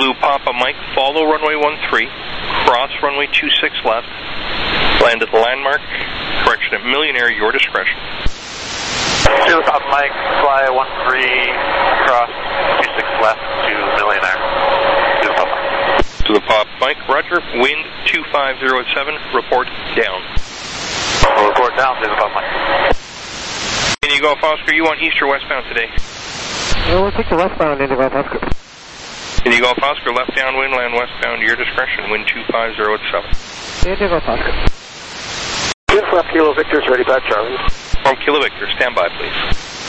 Zulu Papa Mike, follow runway 13, cross runway 26 left, land at the landmark, correction at Millionaire, your discretion. Zulu Papa Mike, fly 13, cross 26 left to Millionaire. Zulu Papa. Zulu Papa Mike, roger, wind 2507, report down. Report down, Zulu Papa Mike. Can you go, Oscar, you want east or westbound today? No, we'll take the westbound into Golf Oscar. Can you go, Oscar, left downwind, land westbound, your discretion, wind 2507. Into Golf Oscar. Uniform Kilo Victor's ready back, Charlie. From Kilo Victor, stand by, please.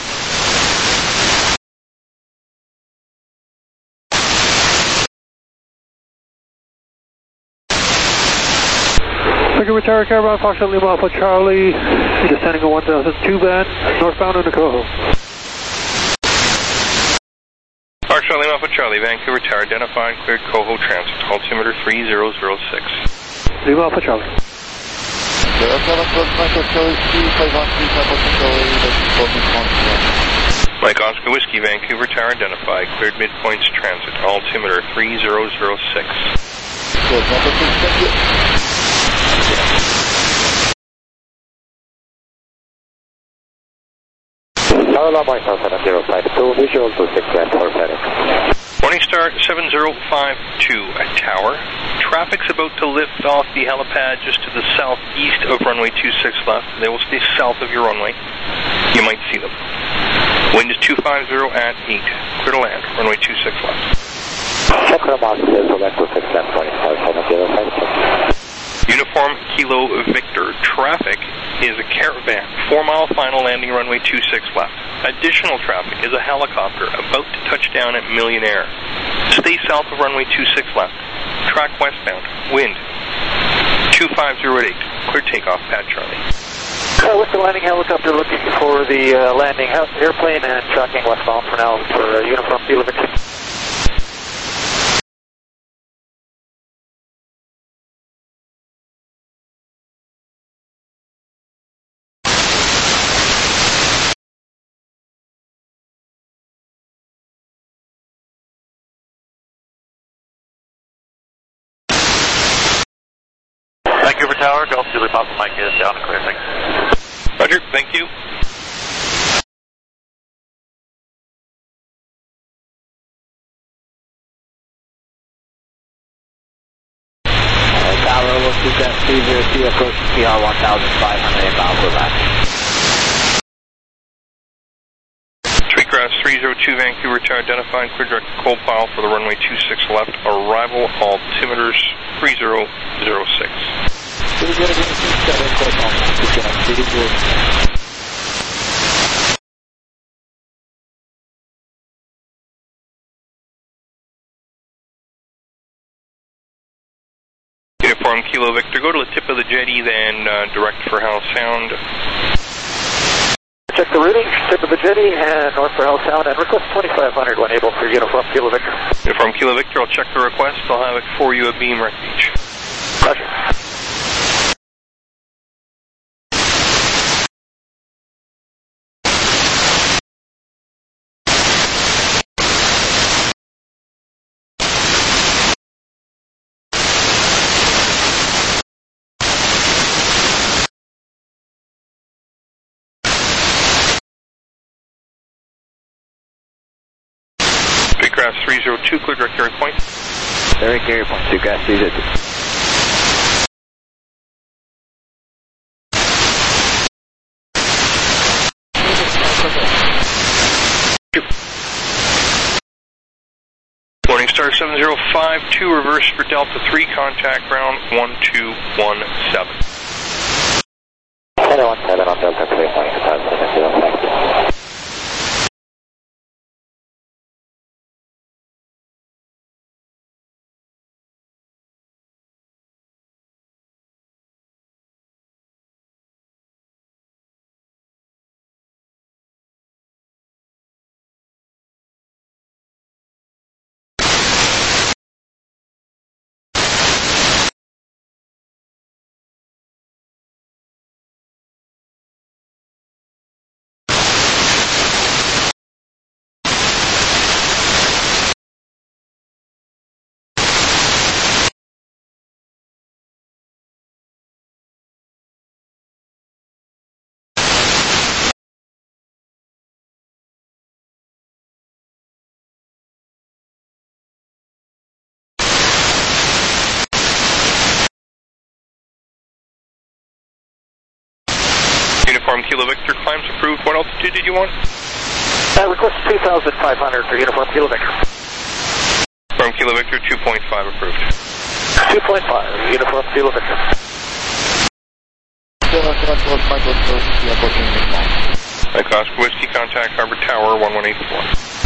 Vancouver Tower, Caravan, Foxtrot Lima Alpha Charlie, descending a 1002 band, northbound into Coho. Foxtrot Lima Alpha Charlie, Vancouver Tower, identified, cleared Coho Transit, altimeter 3006. Lima Alpha Charlie. 07 plus Michael Charlie, 353 Papa Charlie, Mike Oscar Whiskey, Vancouver Tower, identified, cleared midpoints transit, altimeter 3006. Good, number 6, thank you. Tower Law Mike 705, visual to 6 and 4 settings. Morningstar 7052 at Tower. Traffic's about to lift off the helipad just to the southeast of runway 26 left. They will stay south of your runway. You might see them. Wind is 250 at 8. Clear to land, runway 26 left. Check the mark, select to 6 and 25, Uniform Kilo Victor. Traffic is a Caravan. 4-mile final landing runway 26 left. Additional traffic is a helicopter about to touch down at Millionaire. Stay south of runway 26 left. Track westbound. Wind 250 at 8. Clear takeoff, Pat Charlie. With the landing helicopter looking for the landing airplane and tracking westbound for now for Uniform Kilo Victor. Vancouver Tower, Golf Zulu Papa Mike is down and clear, thanks. Roger, thank you. Tower, we'll see that 302 approaching PR 1500 inbound, we're back. Treecraft 302 Vancouver Tower, identified, clear direct cold pile for the runway 26 left. Arrival altimeters 3006. Uniform Kilo Victor, go to the tip of the jetty, then direct for Howe Sound. Check the routing, tip of the jetty, and north for Howe Sound, and request 2500 when able for Uniform Kilo Victor. Uniform Kilo Victor, I'll check the request. I'll have it for you at beam refuge. Roger. Treecraft 302, clear direct carry point. Direct carry point, Treecraft 302. Morningstar 7052, reverse for Delta 3, contact ground 1217. 17 on Delta 3, Morningstar 7052. Uniform Kilo Victor, climbs approved. What altitude did you want? Request 2,500 for Uniform Kilo Victor. Uniform Kilo Victor, 2.5 approved. 2.5, Uniform Kilo Victor. Mike Oscar Whiskey, contact Harbor Tower 1184.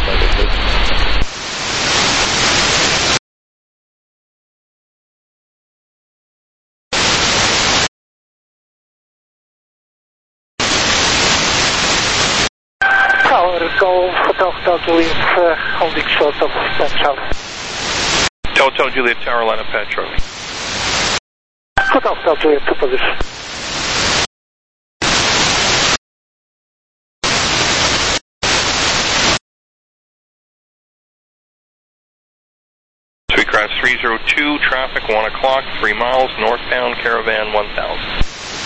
Tower Golf, Hotel Juliet, holding short of Pat Charlie. Hotel Juliet Tower, line up Pat Charlie. Hotel Juliet, to position. Sweetgrass 302, traffic 1 o'clock, 3 miles, northbound, Caravan 1000.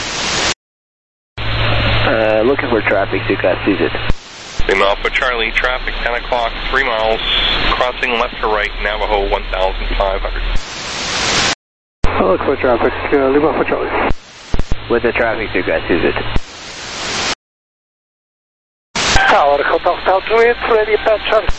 Looking for traffic, Sweetgrass, sees it. Lima Alpha Charlie, traffic 10 o'clock, 3 miles, crossing left to right, Navajo 1500. Look for traffic, Lima Alpha Charlie. With the traffic, Sweetgrass, sees it. Tower, Hotel Juliet, ready, Pat Charlie.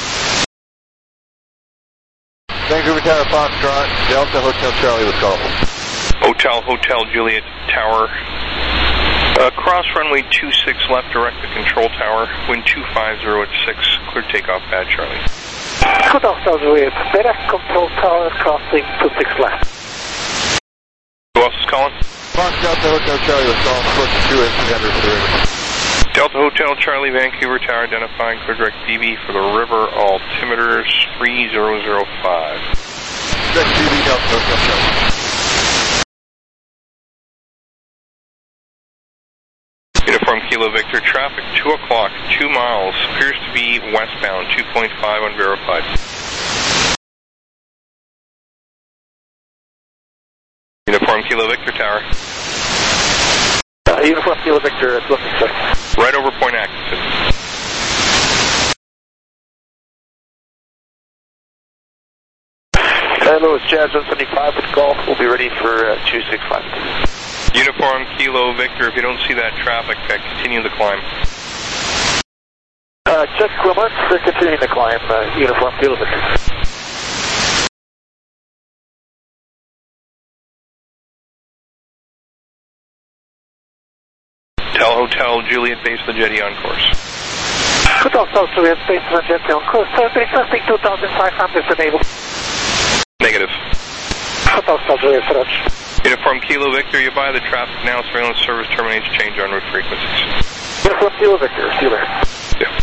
Vancouver Tower, Foxtrot, Delta Hotel Charlie with call. Hotel Juliet Tower. Cross runway 26 left, direct to control tower, wind 250 at 6, clear takeoff, Pat Charlie. Hotel Juliet, direct control tower, crossing 26 left. Who else is calling? Fox Delta Hotel Charlie with call, approaching 2 and 300 for the river. Delta Hotel Charlie, Vancouver Tower, identifying clear direct DB for the river, altimeters 3005. Direct DB, Delta Hotel Charlie. Uniform Kilo Victor, traffic 2 o'clock, 2 miles, appears to be westbound, 2.5 unverified. Uniform Kilo Victor Tower. Uniform Kilo Victor, it's looking good. Right over Point Atkinson. Hello, it's Jazz 175 with Golf. We'll be ready for 265. Uniform Kilo Victor, if you don't see that traffic, continue the climb. Check remarks for continuing the climb, Uniform Kilo Victor. Tell Hotel Juliet base the jetty on course. Hotel Juliet base the jetty on course. Requesting 2,500 enable. Negative. Hotel Juliet approach. Uniform Kilo Victor, you buy the traffic now. Surveillance service terminates. Change en route frequencies. Uniform Kilo Victor, see you there. Yeah.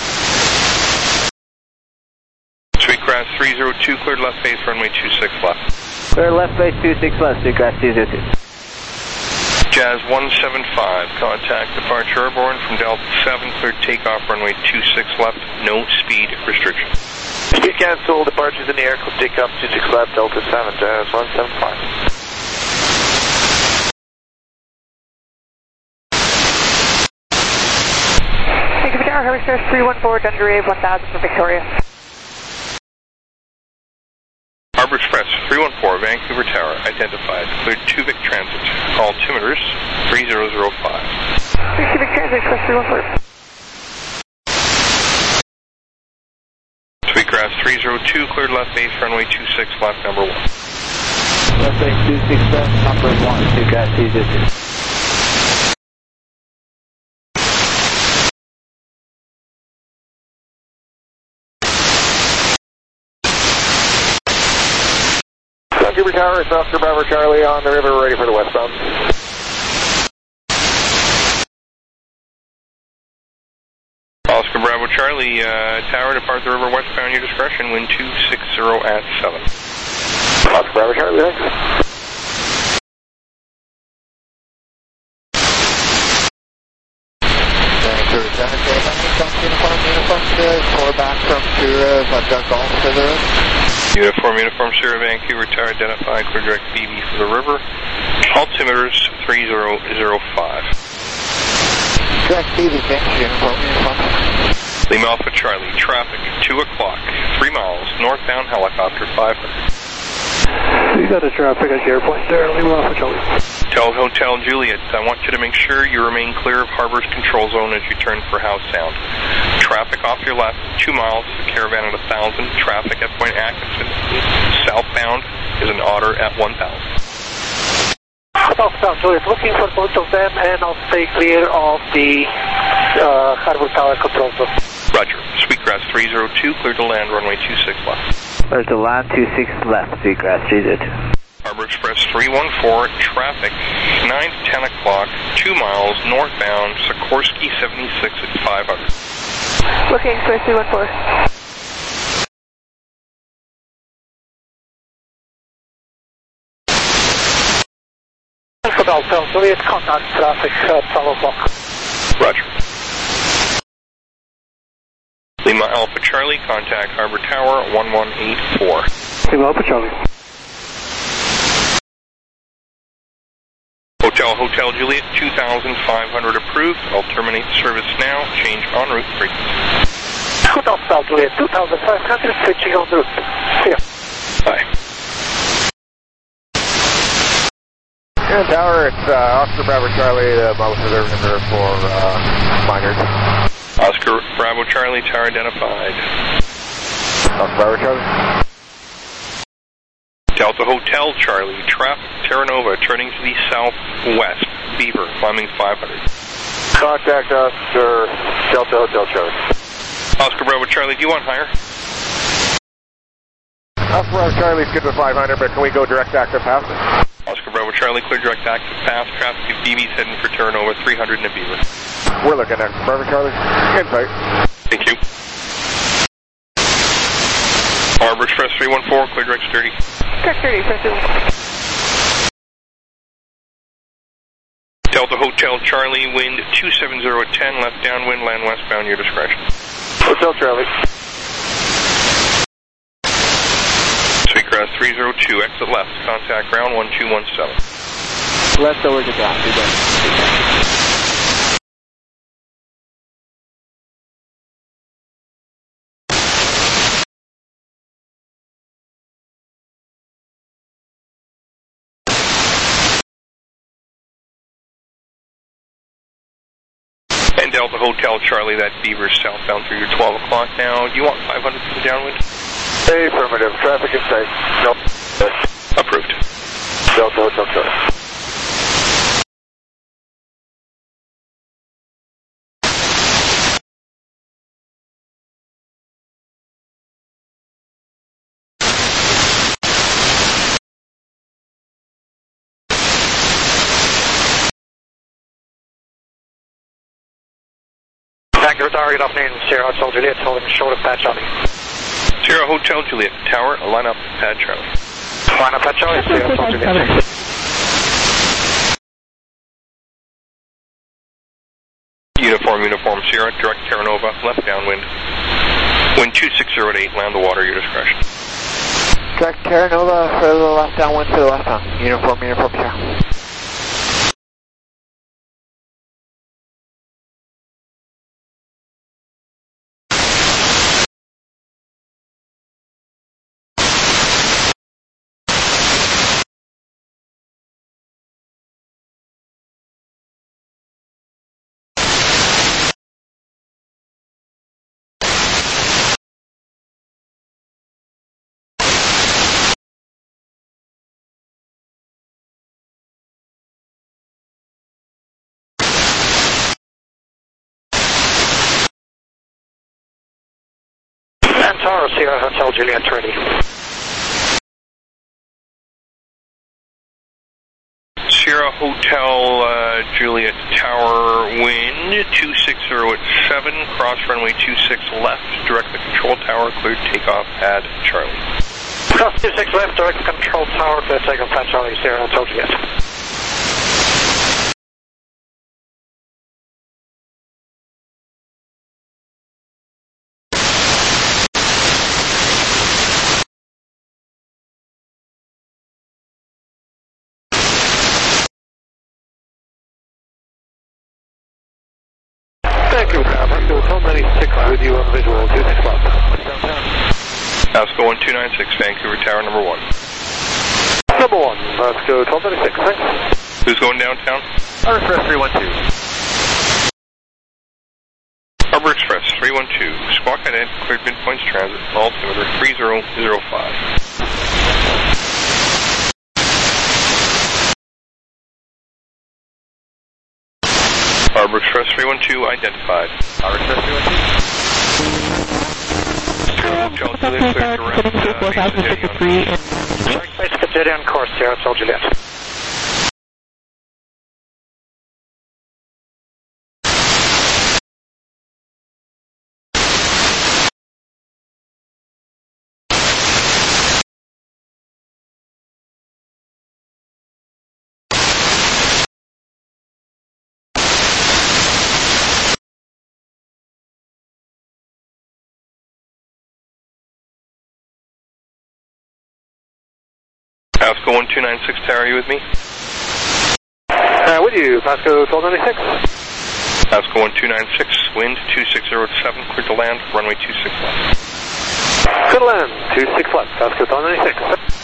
Sweetgrass 302, cleared left base, runway 26 left. Clear left base 26 left, Sweetgrass 202. Jazz 175, contact departure airborne from Delta 7, cleared takeoff, runway 26 left, no speed restriction. Speed cancel, departures in the air, clear takeoff 26 left, Delta 7, Jazz 175. Harbor Express 314, Dunder Wave 1000 for Victoria. Harbor Express 314, Vancouver Tower, identified. Cleared 2 Vic Transit. Altimeters 3005. 2 Vic Transit, Express 314. Sweetgrass 302, cleared left base, runway 26 left, number 1. Left base 26 left, number 1, Sweetgrass 202. Vancouver Tower, it's Oscar Bravo Charlie on the river, ready for the westbound. Oscar Bravo Charlie, tower, depart the river westbound, your discretion, wind 260 at 7. Oscar Bravo Charlie, thanks. Vancouver Tower, uniform, call back from Sierra, Golf to the river. Uniform Sierra, Vancouver Tower, identifying clear direct BB for the river. Altimeters 3005. Direct BB, uniform. Lima Alpha Charlie, traffic 2 o'clock, 3 miles, northbound helicopter 500. You got the traffic at the airport there, Lima Alpha Charlie. Tell Hotel Juliet, I want you to make sure you remain clear of Harbor's control zone as you turn for House Sound. Traffic off your left, 2 miles, Caravan at 1,000. Traffic at Point Atkinson, southbound, is an Otter at 1,000. South Juliet, looking for both of them, and I'll stay clear of the Harbor Tower control zone. Roger. Sweetgrass 302, clear to land, runway 26 left. Clear to land, 26 left, Sweetgrass 302. Harbor Express 314, traffic 9 to 10 o'clock, 2 miles, northbound, Sikorsky 76 at 500. Looking for 314. Hotel Juliet, contact traffic at 12 o'clock. Roger. Lima Alpha Charlie, contact Harbor Tower 1184. Lima Alpha Charlie. Hotel Juliet, 2,500 approved. I'll terminate service now. Change en route frequency. Hotel Juliet, 2,500, switching en route. See ya. Bye. Yeah, Tower, it's Oscar Bravo Charlie, the model reserve number for miners. Oscar Bravo Charlie, tower identified. Oscar Bravo Charlie. Delta Hotel Charlie, traffic Terra Nova, turning to the southwest, Beaver, climbing 500. Contact Oscar Delta Hotel Charlie. Oscar Bravo Charlie, do you want higher? Oscar Bravo Charlie's good with 500, but can we go direct active path? Oscar Bravo Charlie, clear direct active path. Traffic at BB's heading for Terra Nova, 300 in a Beaver. We're looking at Bravo Charlie. Insight. Thank you. Harbor Express 314, clear direct 30. Direct 30, press 2. Delta Hotel Charlie, wind 270 at 10, left downwind, land westbound, your discretion. Hotel Charlie. Sweetgrass 302, exit left, contact ground 1217. Left over to ground, be done. And Delta Hotel Charlie, that Beaver southbound through your 12 o'clock now. Do you want 500 for the downwind? Affirmative. Traffic in sight. Nope. Approved. Delta Hotel Charlie. Vancouver Tower, good afternoon. Sierra Hotel Juliet, holding short of Pad Charlie. Sierra Hotel Juliet, tower, line up, Pad Charlie. Line up, Pad Charlie, Sierra Hotel Juliet. Uniform, Sierra, direct Terra Nova, left downwind. Wind 260 at 8, land the water, your discretion. Direct Terra Nova for the left downwind for the westbound. Uniform, Sierra. Tower, Sierra Hotel Juliet, ready. Sierra Hotel Juliet, tower, wind 260 at 7, cross runway 26 left, direct the control tower, cleared takeoff, Pad Charlie. Cross 26 left, direct control tower, clear takeoff, Pad Charlie, Sierra Hotel Juliet. Thank you, Vancouver Hotel 96 with you on visual, 26 left. Oscar 1296, Vancouver Tower number 1. number 1, let's go 1296, thanks. Who's going downtown? Harbor Express 312. Harbor Express 312. Squawk ident, cleared midpoints transit, altimeter 3005. Harbor Express 312 identified. Harbor Express 312. Jetty on course, Sierra Hotel Juliet. Pasco 1296, Tower, are you with me? With you, Pasco 1296. Pasco 1296, wind 260 to 7, clear to land, runway 26 left. Clear to land, 26 left, Pasco 1296.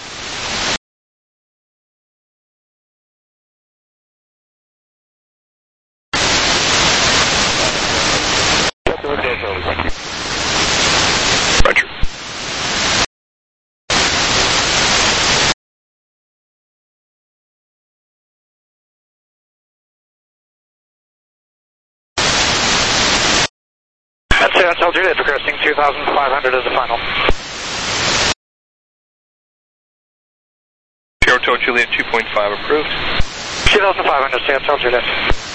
Roger. Sierra Hotel Juliet requesting 2,500 as the final. Sierra Hotel Juliet 2.5 approved. 2,500 Sierra Hotel Juliet.